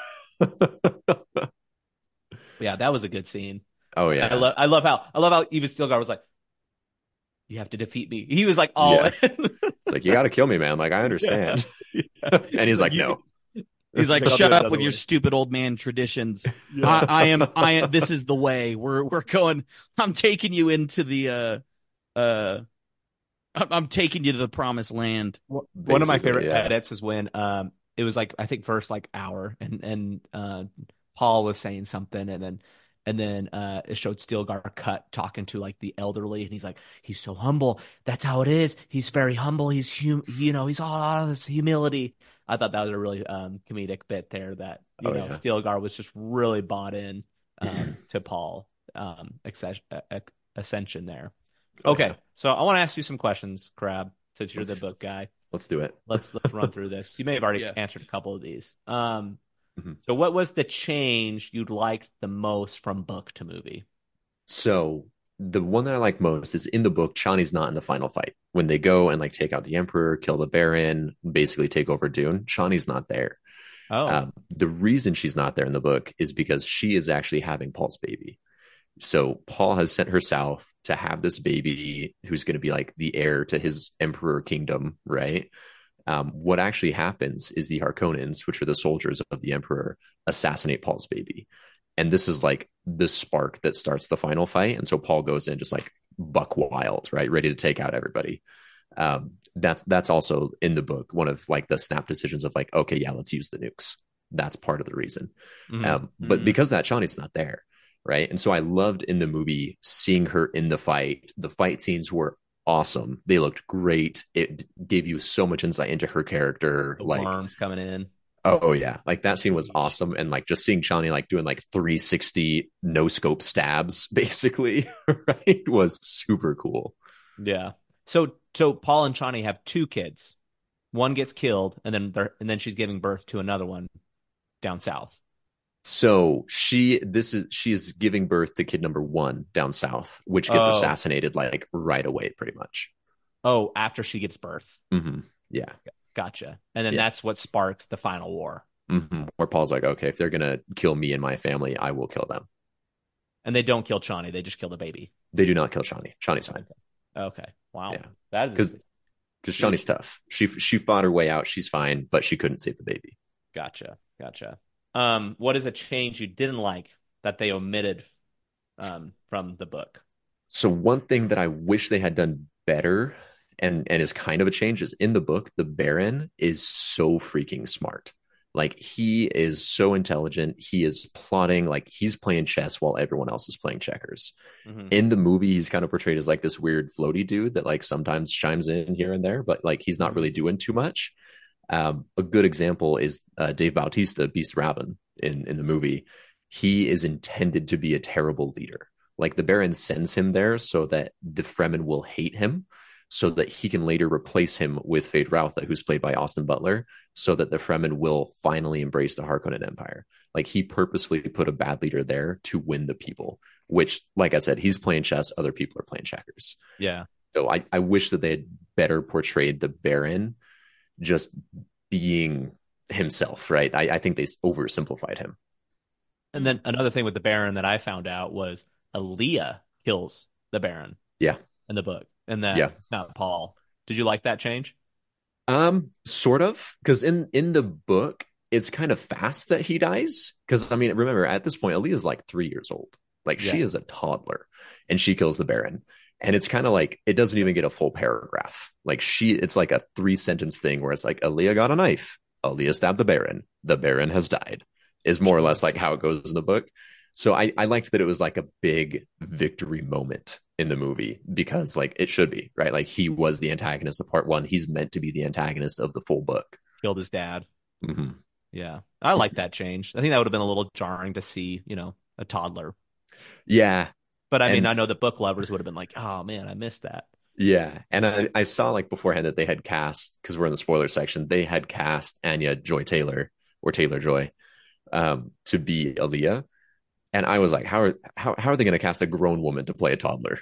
Yeah, that was a good scene. Oh yeah, I love I love how I love how Eva Stilgar was like, "You have to defeat me." He was like, "Oh." Yeah. It's like you got to kill me, man. Like I understand. And he's like, You- "No." He's like, I'll do shut it up another with your way. stupid old man traditions. I, I am, I am. This is the way. We're we're going. I'm taking you into the. uh uh I'm I'm taking you to the promised land. One of my Basically, favorite yeah. edits is when um it was like I think first like hour and and uh Paul was saying something and then and then uh it showed Stilgar cut talking to like the elderly and he's like he's so humble, that's how it is, he's very humble, he's hum you know he's all out of this humility. I thought that was a really um comedic bit there that you Oh, know yeah. Stilgar was just really bought in um to Paul um access- uh, ascension there. Oh, Okay, yeah. so I want to ask you some questions, Crab, since you're the Let's- book guy. Let's do it. Let's let's run through this. You may have already Yeah. answered a couple of these. Um, Mhm. so what was the change you liked the most from book to movie? So the one that I like most is in the book. Chani's not in the final fight when they go and like take out the Emperor, kill the Baron, basically take over Dune. Chani's not there. Oh, Um, the reason she's not there in the book is because she is actually having Paul's baby. So Paul has sent her south to have this baby who's going to be like the heir to his emperor kingdom, right? Um, what actually happens is the Harkonnens, which are the soldiers of the emperor, assassinate Paul's baby. And this is like the spark that starts the final fight. And so Paul goes in just like buck wild, right? Ready to take out everybody. Um, that's that's also in the book, one of like the snap decisions of like, okay, yeah, let's use the nukes. That's part of the reason. Mm-hmm. Um, but mm-hmm. because that, Chani's not there, right? And so I loved in the movie seeing her in the fight. The fight scenes were awesome. They looked great. It gave you so much insight into her character. The like arms coming in. Oh yeah, like that scene was awesome, and like just seeing Chani like doing like three sixty no scope stabs, basically, right, was super cool. Yeah. So so Paul and Chani have two kids. One gets killed, and then they're, and then she's giving birth to another one down south. So she this is she is giving birth to kid number one down south, which gets Oh. assassinated like right away, pretty much. Oh, after she gives birth. Mm-hmm. Yeah. Gotcha. And then Yeah. that's what sparks the final war. Mm-hmm. Where Paul's like, okay, if they're gonna kill me and my family, I will kill them. And they don't kill Chani; they just kill the baby. They do not kill Chani. Chani's fine. Okay. Wow. Yeah. That is Because because Chani's tough. She she fought her way out. She's fine, but she couldn't save the baby. gotcha. Gotcha. Um, what is a change you didn't like that they omitted um, from the book? So one thing that I wish they had done better, and and is kind of a change, is in the book, the Baron is so freaking smart. Like he is so intelligent. He is plotting, like he's playing chess while everyone else is playing checkers. Mm-hmm. In the movie, he's kind of portrayed as like this weird floaty dude that like sometimes chimes in here and there, but like he's not really doing too much. Um, a good example is uh, Dave Bautista, Beast Raven in, in the movie. He is intended to be a terrible leader. Like the Baron sends him there so that the Fremen will hate him, so that he can later replace him with Feyd-Rautha, who's played by Austin Butler, so that the Fremen will finally embrace the Harkonnen Empire. Like he purposefully put a bad leader there to win the people, which, like I said, he's playing chess, other people are playing checkers. Yeah. So I, I wish that they had better portrayed the Baron just being himself, right? I, I think they oversimplified him. And then another thing with the Baron that I found out was Aaliyah kills the Baron. Yeah. In the book. And that Yeah. it's not Paul. Did you like that change? Um, sort of, because in in the book, it's kind of fast that he dies. Because I mean, remember at this point, Aaliyah's like three years old. Like Yeah. she is a toddler, and she kills the Baron. And it's kind of like it doesn't even get a full paragraph. Like she, it's like a three sentence thing where it's like Aaliyah got a knife, Aaliyah stabbed the Baron, the Baron has died. Is more or less like how it goes in the book. So I, I liked that it was like a big victory moment in the movie, because like it should be, right? Like he was the antagonist of part one. He's meant to be the antagonist of the full book. Killed his dad. Mm-hmm. Yeah. I like that change. I think that would have been a little jarring to see, you know, a toddler. Yeah. But I mean, And- I know the book lovers would have been like, oh man, I missed that. Yeah. And I, I saw like beforehand that they had cast, because we're in the spoiler section, they had cast Anya Joy Taylor or Taylor Joy um, to be Aaliyah. And I was like, how are how, how are they going to cast a grown woman to play a toddler?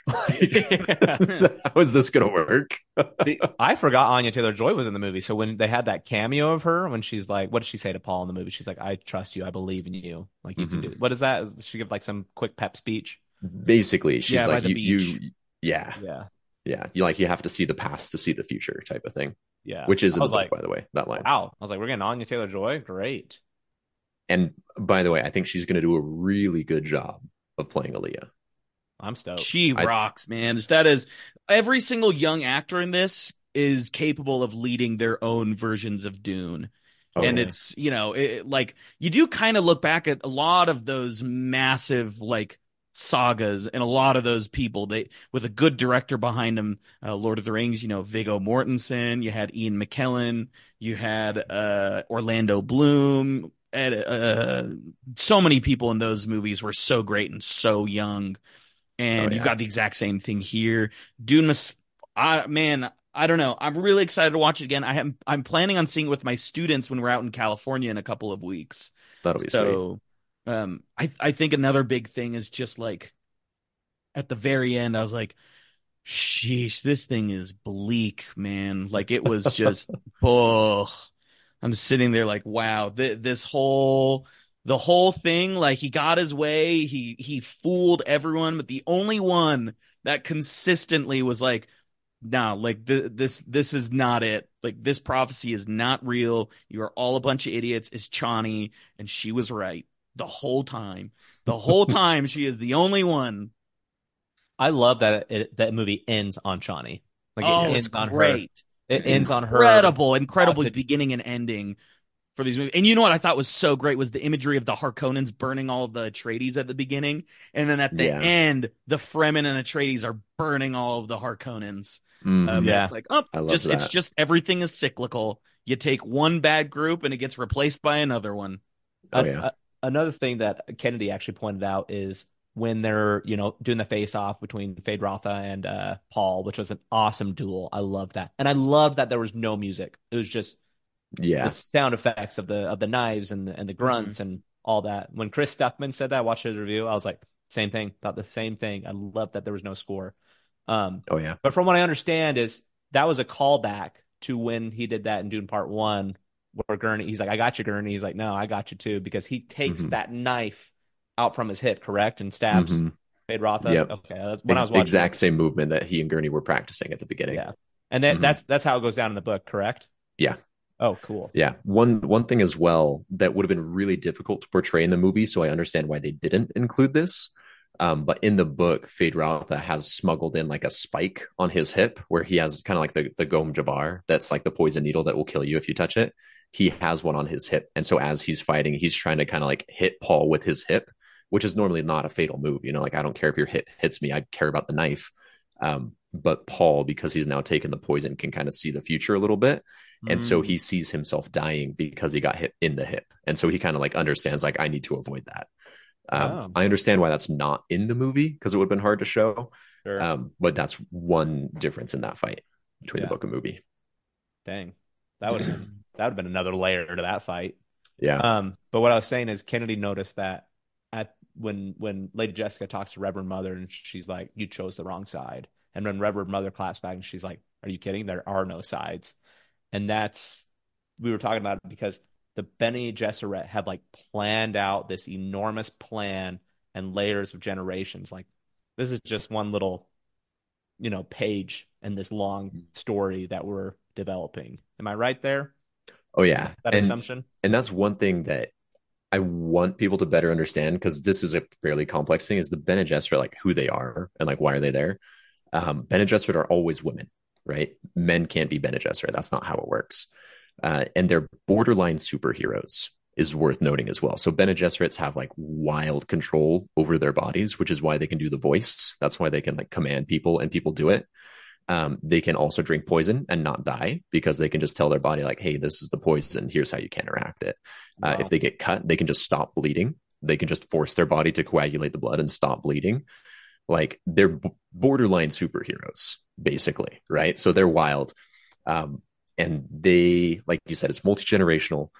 Like, how is this going to work? The- I forgot Anya Taylor-Joy was in the movie. So when they had that cameo of her, when she's like, what did she say to Paul in the movie? She's like, I trust you. I believe in you. Like you can Mhm. do it. What is that? Does she give like some quick pep speech? Basically, she's Yeah, by like, the you, beach. you, yeah, Yeah. yeah. You like, you have to see the past to see the future type of thing, Yeah. which is in I the was book, like, by the way, that line. wow. I was like, we're getting Anya Taylor-Joy? Great. And by the way, I think she's going to do a really good job of playing Aaliyah. I'm stoked. She I- rocks, man. That is every single young actor in this is capable of leading their own versions of Dune. Oh, and yeah. it's, you know, it, like you do kind of look back at a lot of those massive like sagas and a lot of those people they with a good director behind them. uh, Lord of the Rings, you know, Viggo Mortensen, you had Ian McKellen, you had uh, Orlando Bloom, and uh, so many people in those movies were so great and so young. And Oh, you've yeah. got the exact same thing here. Dune must, I man, I don't know. I'm really excited to watch it again. I am I'm planning on seeing it with my students when we're out in California in a couple of weeks. That'll be sweet. So, um, I I think another big thing is just like at the very end, I was like, sheesh, this thing is bleak, man. Like it was just, oh, I'm sitting there like, wow, th- this whole the whole thing, like he got his way, he he fooled everyone, but the only one that consistently was like, no, like th- this this is not it. Like this prophecy is not real. You are all a bunch of idiots. Is Chani, and she was right the whole time. The whole time she is the only one. I love that it, that movie ends on Chani. Like it Oh, ends it's on her. great. It ends on her. Incredible, incredible Watch it. beginning and ending for these movies. And you know what I thought was so great was the imagery of the Harkonnens burning all of the Atreides at the beginning, and then at the Yeah. end, the Fremen and Atreides are burning all of the Harkonnens. Mhm. Um, Yeah. It's like, oh, I love just it's that. just everything is cyclical. You take one bad group and it gets replaced by another one. Oh A- yeah. a- another thing that Kennedy actually pointed out is when they're, you know, doing the face off between Fade Rotha and uh, Paul, which was an awesome duel. I love that. And I love that there was no music. It was just Yeah. the sound effects of the of the knives and the, and the grunts and all that. When Chris Stuckman said that, I watched his review, I was like, same thing, thought the same thing. I love that there was no score. Um, Oh yeah. but from what I understand is that was a callback to when he did that in Dune Part One, where Gurney, he's like, I got you, Gurney. He's like, no, I got you too, because he takes Mhm. that knife out from his hip, correct, and stabs Mhm. Fade Rotha. Yep. Okay, that's when I Ex- was watching. exact same movement that he and Gurney were practicing at the beginning. Yeah, and that, Mhm. that's that's how it goes down in the book, correct? Yeah. Oh, cool. Yeah. One one thing as well that would have been really difficult to portray in the movie, so I understand why they didn't include this. Um, but in the book, Fade Rotha has smuggled in like a spike on his hip where he has kind of like the, the Gom Jabbar, that's like the poison needle that will kill you if you touch it. He has one on his hip. And so as he's fighting, he's trying to kind of like hit Paul with his hip, which is normally not a fatal move. You know, like I don't care if your hip hits me, I care about the knife. Um, but Paul, because he's now taken the poison, can kind of see the future a little bit. And so Mm. he sees himself dying because he got hit in the hip. And so he kind of like understands, like, I need to avoid that. Um, Oh. I understand why that's not in the movie because it would have been hard to show. Sure. Um, but that's one difference in that fight between Yeah. the book and movie. Dang, that would have been that would have been another layer to that fight. Yeah. Um, but what I was saying is Kennedy noticed that at when when Lady Jessica talks to Reverend Mother and she's like, "You chose the wrong side," and when Reverend Mother claps back and she's like, "Are you kidding? There are no sides," and that's we were talking about it because the Bene Gesserit have like planned out this enormous plan and layers of generations. Like this is just one little, you know, page in this long story that we're developing. Am I right there? Oh, yeah. That and, assumption? and that's one thing that I want people to better understand because this is a fairly complex thing is the Bene Gesserit, like who they are and like why are they there? Um, Bene Gesserit are always women, right? Men can't be Bene Gesserit. That's not how it works. Uh, and they're borderline superheroes is worth noting as well. So Bene Gesserits have like wild control over their bodies, which is why they can do the voice. That's why they can like command people and people do it. Um, they can also drink poison and not die because they can just tell their body like, hey, this is the poison. Here's how you counteract it. Uh, Wow. If they get cut, they can just stop bleeding. They can just force their body to coagulate the blood and stop bleeding. Like they're b- borderline superheroes, basically, right? So they're wild. Um, and they, like you said, it's multi-generational.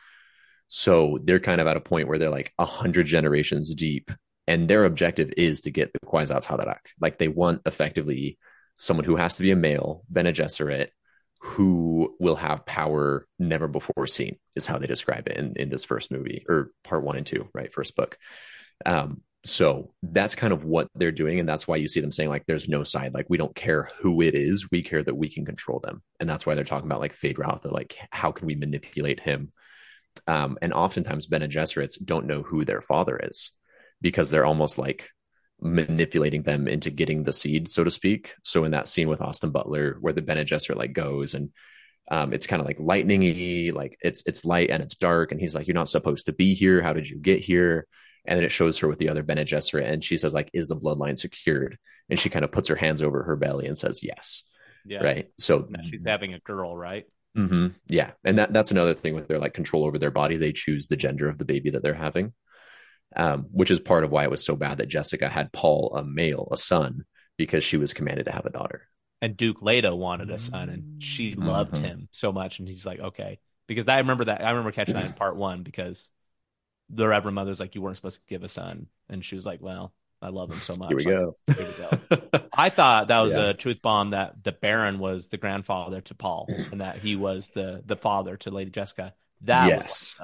So they're kind of at a point where they're like a hundred generations deep. And their objective is to get the Kwisatz Haderach. Like they want effectively someone who has to be a male, Bene Gesserit, who will have power never before seen, is how they describe it in, in this first movie, or part one and two, right? First book. Um, so that's kind of what they're doing. And that's why you see them saying, like, there's no side. Like, we don't care who it is. We care that we can control them. And that's why they're talking about, like, Fade Rotha, like, how can we manipulate him? Um, and oftentimes, Bene Gesserits don't know who their father is because they're almost like manipulating them into getting the seed, so to speak. So in that scene with Austin Butler, where the Bene Gesserit like goes and um, it's kind of like lightning-y, like it's it's light and it's dark, and he's like, "You're not supposed to be here. How did you get here?" And then it shows her with the other Bene Gesserit, and she says, "Like, is the bloodline secured?" And she kind of puts her hands over her belly and says, "Yes." Yeah. Right. So Now she's having a girl, right? mhm, yeah, and that that's another thing with their like control over their body. They choose the gender of the baby that they're having. Um, which is part of why it was so bad that Jessica had Paul, a male, a son, because she was commanded to have a daughter. And Duke Leto wanted a son, and she loved Mhm. him so much, and he's like, okay, because I remember that. I remember catching that in part one because the Reverend Mother's like, you weren't supposed to give a son, and she was like, well, I love him so much. Here we Like, go. Here we go. I thought that was Yeah. a truth bomb that the Baron was the grandfather to Paul, and that he was the the father to Lady Jessica. That Yes. was like a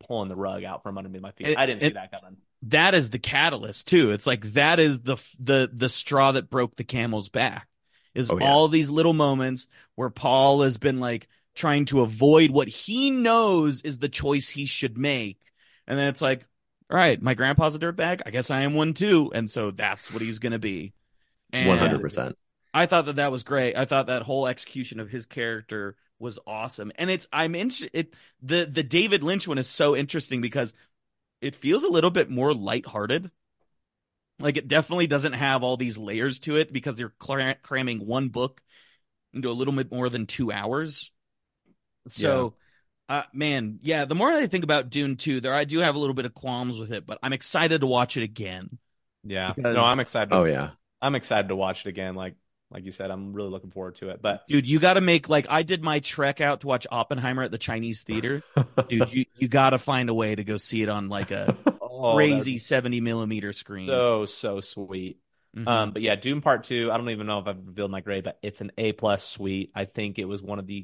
pulling the rug out from under me my feet. It- I didn't see it- that coming. That is the catalyst too. It's like that is the the the straw that broke the camel's back. Is Oh, yeah. all these little moments where Paul has been like trying to avoid what he knows is the choice he should make, and then it's like, all right, my grandpa's a dirtbag. I guess I am one too, and so that's what he's gonna be. And one hundred percent. I thought that that was great. I thought that whole execution of his character was awesome, and it's I'm in it. The the David Lynch one is so interesting because it feels a little bit more lighthearted. Like it definitely doesn't have all these layers to it because they're cra- cramming one book into a little bit more than two hours. So, uh, man, yeah. The more I think about Dune two, there I do have a little bit of qualms with it, but I'm excited to watch it again. Yeah. Because- No, I'm excited. Oh yeah. I'm excited to watch it again. Like like you said, I'm really looking forward to it. But Dude, you got to make like I did my trek out to watch Oppenheimer at the Chinese theater. Dude, you you got to find a way to go see it on like a oh, crazy seventy millimeter screen. so so sweet. Mhm. Um, but yeah, Doom Part Two. I don't even know if I've revealed my grade, but it's an A plus suite. I think it was one of the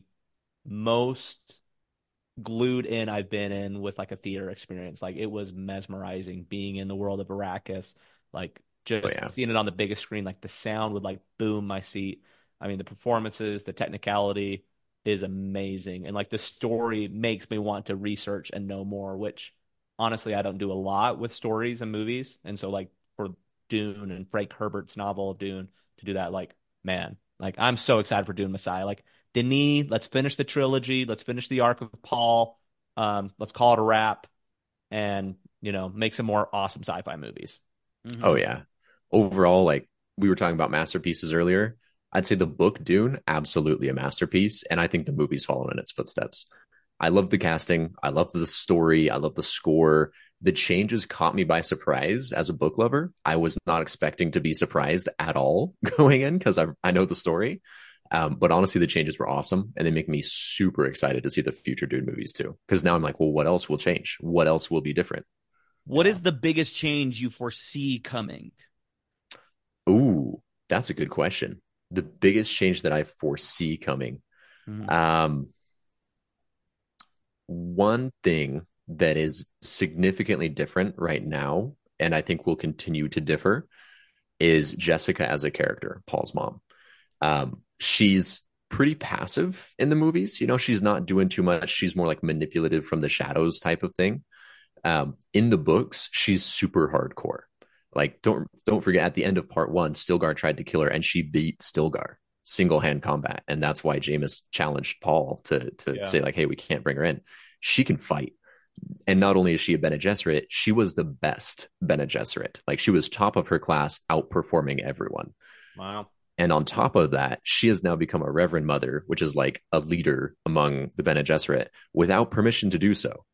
most glued in I've been in with like a theater experience. Like it was mesmerizing being in the world of Arrakis. Like just Oh, yeah. seeing it on the biggest screen, like the sound would like boom my seat. I mean, the performances, the technicality is amazing, and like the story makes me want to research and know more. Which honestly, I don't do a lot with stories and movies, and so like for Dune and Frank Herbert's novel of Dune to do that, like man, like I'm so excited for Dune Messiah. Like Denis, let's finish the trilogy, let's finish the arc of Paul, um, let's call it a wrap, and you know, make some more awesome sci-fi movies. Mhm. Oh yeah. Overall, like we were talking about masterpieces earlier, I'd say the book Dune, absolutely a masterpiece, and I think the movie's following in its footsteps. I love the casting, I love the story, I love the score. The changes caught me by surprise as a book lover. I was not expecting to be surprised at all going in because I I know the story. Um, but honestly, the changes were awesome, and they make me super excited to see the future Dune movies too. Because now I'm like, well, what else will change? What else will be different? What Yeah. is the biggest change you foresee coming? Ooh, that's a good question. The biggest change that I foresee coming. Mhm. Um, one thing that is significantly different right now, and I think will continue to differ, is Jessica as a character, Paul's mom. Um, she's pretty passive in the movies. You know, she's not doing too much. She's more like manipulative from the shadows type of thing. Um, in the books, she's super hardcore. Like, don't don't forget, at the end of part one, Stilgar tried to kill her, and she beat Stilgar single hand combat, and that's why Jameis challenged Paul to to Yeah. say like, "Hey, we can't bring her in. She can fight." And not only is she a Bene Gesserit, she was the best Bene Gesserit. Like, she was top of her class, outperforming everyone. Wow. And on top of that, she has now become a Reverend Mother, which is like a leader among the Bene Gesserit without permission to do so.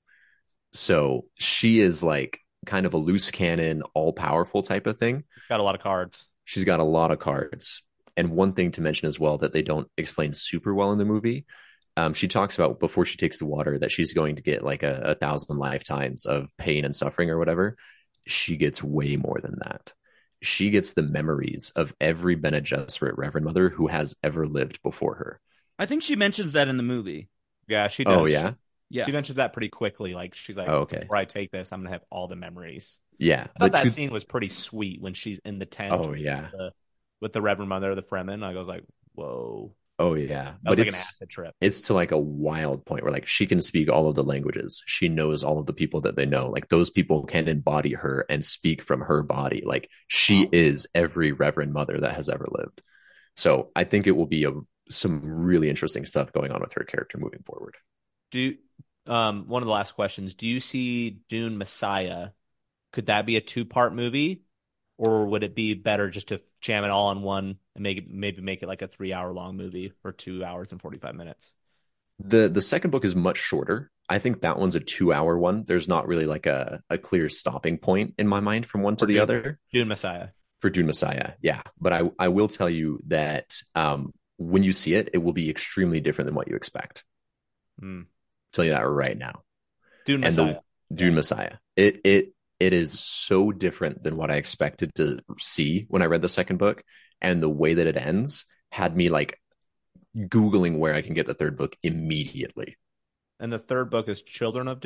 So she is like kind of a loose cannon, all powerful type of thing. Got a lot of cards. She's got a lot of cards. And one thing to mention as well that they don't explain super well in the movie, um, she talks about before she takes the water that she's going to get like a, a thousand lifetimes of pain and suffering or whatever. She gets way more than that. She gets the memories of every Bene Gesserit Reverend Mother who has ever lived before her. I think she mentions that in the movie. Yeah, she does. Oh, yeah? Yeah. She mentions that pretty quickly. Like she's like, Oh, okay. before I take this, I'm gonna have all the memories. Yeah. I thought But that to- scene was pretty sweet when she's in the tent. Oh, yeah. with the, with the Reverend Mother of the Fremen. I was like, whoa. Oh, yeah. That But was like an it's, acid trip. it's to like a wild point where like she can speak all of the languages. She knows all of the people that they know. Like those people can embody her and speak from her body. Like she Wow. is every Reverend Mother that has ever lived. So I think it will be a, some really interesting stuff going on with her character moving forward. Do um one of the last questions. Do you see Dune Messiah? Could that be a two part movie? Or would it be better just to jam it all in one and make it maybe make it like a three hour long movie or two hours and forty five minutes? The the second book is much shorter. I think that one's a two hour one. There's not really like a, a clear stopping point in my mind from one to For the Dune- other. Dune Messiah. For Dune Messiah, yeah. But I, I will tell you that um, when you see it, it will be extremely different than what you expect. Mm. Tell you that right now. Dune And Messiah. the Dune Messiah, it it it is so different than what I expected to see when I read the second book, and the way that it ends had me like Googling where I can get the third book immediately. And the third book is Children of Dune.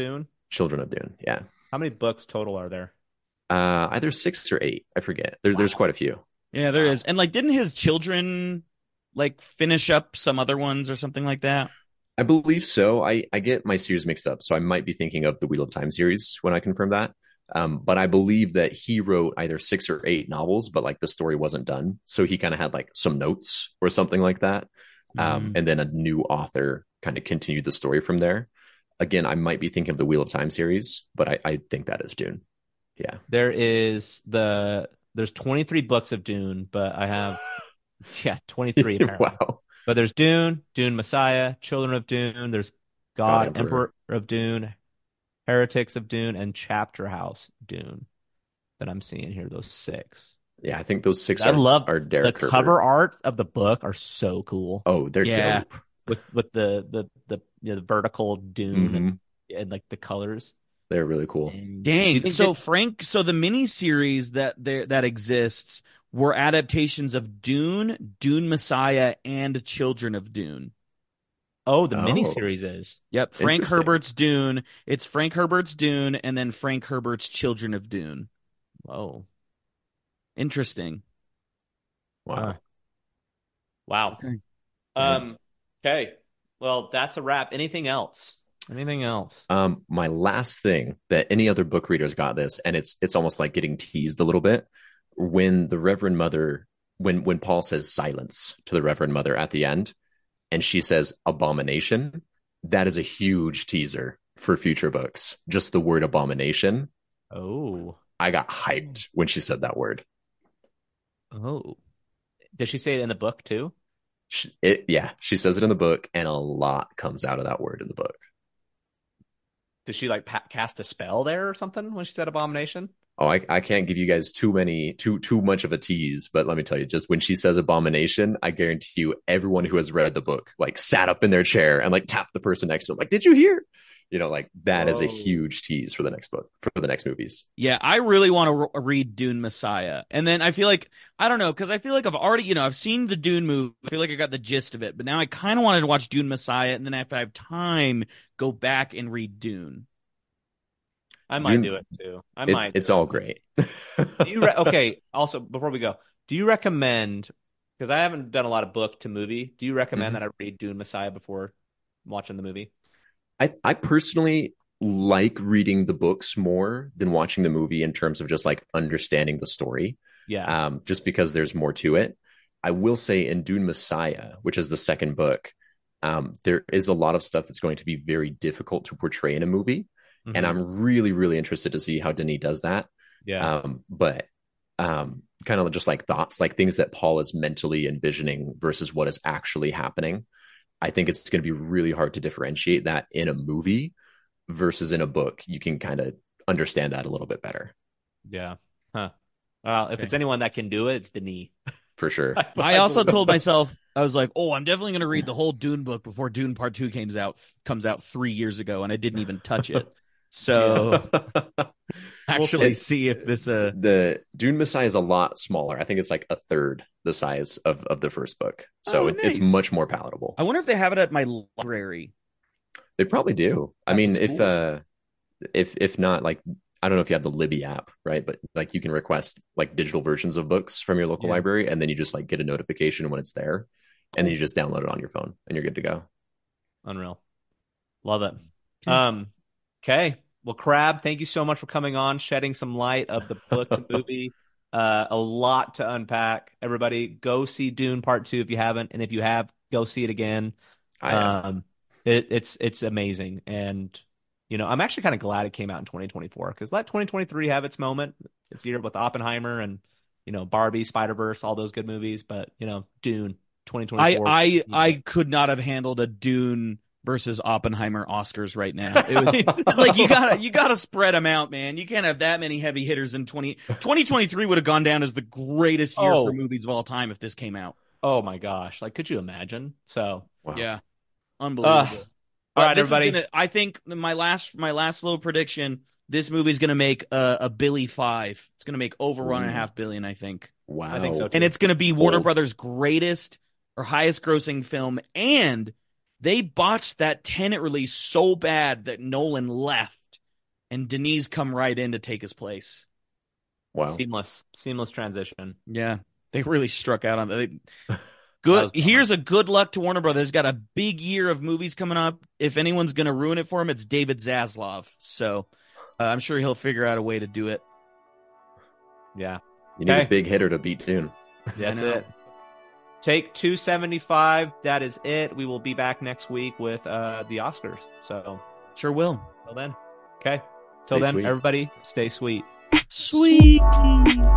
Children of Dune. Yeah. How many books total are there? Uh, either six or eight. I forget. There, There's quite a few. Yeah, there is. And like, didn't his children like finish up some other ones or something like that? I believe so. I, I get my series mixed up, so I might be thinking of the Wheel of Time series when I confirm that. Um, but I believe that he wrote either six or eight novels, but like the story wasn't done. So he kind of had like some notes or something like that. Um, Mm. and then a new author kind of continued the story from there. Again, I might be thinking of the Wheel of Time series, but I, I think that is Dune. Yeah. There is the there's twenty-three books of Dune, but I have yeah, twenty-three apparently. Wow. But there's Dune, Dune Messiah, Children of Dune, there's God, God, Emperor. Emperor. of Dune, Heretics of Dune, and Chapter House Dune that I'm seeing here, those six. Yeah, I think those six I are, love are the Derek Herbert. cover art of the book are so cool. Oh, they're Yeah. dope. With with the the the, you know, the vertical Dune Mhm. and, and like the colors. They're really cool. Do you Dang. think So that- Frank, so the miniseries that there that exists were adaptations of Dune, Dune Messiah, and Children of Dune. oh, the Oh. miniseries is. Yep, Frank Interesting. Herbert's Dune. It's Frank Herbert's Dune, and then Frank Herbert's Children of Dune. Whoa. Interesting. Wow. Uh, Wow. Okay. Um okay. Well, that's a wrap. Anything else? Anything else? Um, my last thing that any other book readers got this, and it's it's almost like getting teased a little bit when the Reverend Mother, when when Paul says silence to the Reverend Mother at the end, and she says abomination. That is a huge teaser for future books. Just the word abomination. Oh. I got hyped when she said that word. Oh. Did she say it in the book too? She, it, yeah, she says it in the book, and a lot comes out of that word in the book. Did she like pa- cast a spell there or something when she said abomination? Oh, I, I can't give you guys too many, too too much of a tease, but let me tell you, just when she says abomination, I guarantee you, everyone who has read the book like sat up in their chair and like tapped the person next to them, like, "Did you hear?" You know, like that is a Whoa. huge tease for the next book, for the next movies. Yeah, I really want to re- read Dune Messiah. And then I feel like, I don't know, because I feel like I've already, you know, I've seen the Dune movie. I feel like I got the gist of it. But now I kind of wanted to watch Dune Messiah. And then if I have time, go back and read Dune. I might Dune- do it too. I It- might. it's do it. all great. Do you re- okay? Also, before we go, do you recommend? Because I haven't done a lot of book to movie. Do you recommend Mhm. that I read Dune Messiah before watching the movie? I, I personally like reading the books more than watching the movie in terms of just like understanding the story. Yeah. um, just because there's more to it. I will say in Dune Messiah, which is the second book, um, there is a lot of stuff that's going to be very difficult to portray in a movie. And Mhm. I'm really, really interested to see how Denis does that. yeah. Um, but um, kind of just like thoughts, like things that Paul is mentally envisioning versus what is actually happening. I think it's going to be really hard to differentiate that in a movie versus in a book. You can kind of understand that a little bit better, yeah. Huh. Well, if Okay. it's anyone that can do it, it's Denis. for sure. I also told myself, I was like, oh, I'm definitely going to read the whole Dune book before Dune Part Two comes out, comes out three years ago. And I didn't even touch it. So actually Well, see if this, uh, the Dune Messiah is a lot smaller. I think it's like a third the size of, of the first book. So Oh, it, it's nice. much more palatable. I wonder if they have it at my library. They probably do. I That's mean, if cool. uh if if not, like I don't know if you have the Libby app, right? But like you can request like digital versions of books from your local Yeah. library, and then you just like get a notification when it's there, and then you just download it on your phone and you're good to go. Unreal. Love it. Um. Okay. Well, Crab, thank you so much for coming on, shedding some light of the book to movie. Uh, a lot to unpack. Everybody, go see Dune Part Two if you haven't, and if you have, go see it again. I uh, Um, it, it's it's amazing, and you know, I'm actually kind of glad it came out in twenty twenty-four because let twenty twenty-three have its moment. It's the year with Oppenheimer and you know Barbie, Spider-Verse, all those good movies, but you know, Dune twenty I, twenty-four. I, I could not have handled a Dune versus Oppenheimer Oscars right now. It was like you gotta you gotta spread them out, man. You can't have that many heavy hitters in twenty twenty twenty-three would have gone down as the greatest year Oh. for movies of all time if this came out. Oh my gosh! Like, could you imagine? So, wow. Yeah, unbelievable. Uh, But all right, this is everybody. gonna- I think my last my last little prediction: this movie's gonna make a, a Billy five. It's gonna make over one and a Ooh. half billion, I think, Wow. I think so, too. and it's gonna be Warner Bold. Brothers' greatest or highest grossing film. And they botched that Tenet release so bad that Nolan left and Denis come right in to take his place. Wow. Seamless, seamless transition. Yeah, they really struck out on that. They- That Good. was fun. Here's a good luck to Warner Brothers. Got a big year of movies coming up. If anyone's going to ruin it for him, it's David Zaslav. So uh, I'm sure he'll figure out a way to do it. Yeah, You need Okay. a big hitter to beat Dune. that's know. it. Take two seventy-five. That is it. We will be back next week with uh, the Oscars. So Sure will. till then, okay. Till Stay then, sweet. everybody, stay sweet. Sweet.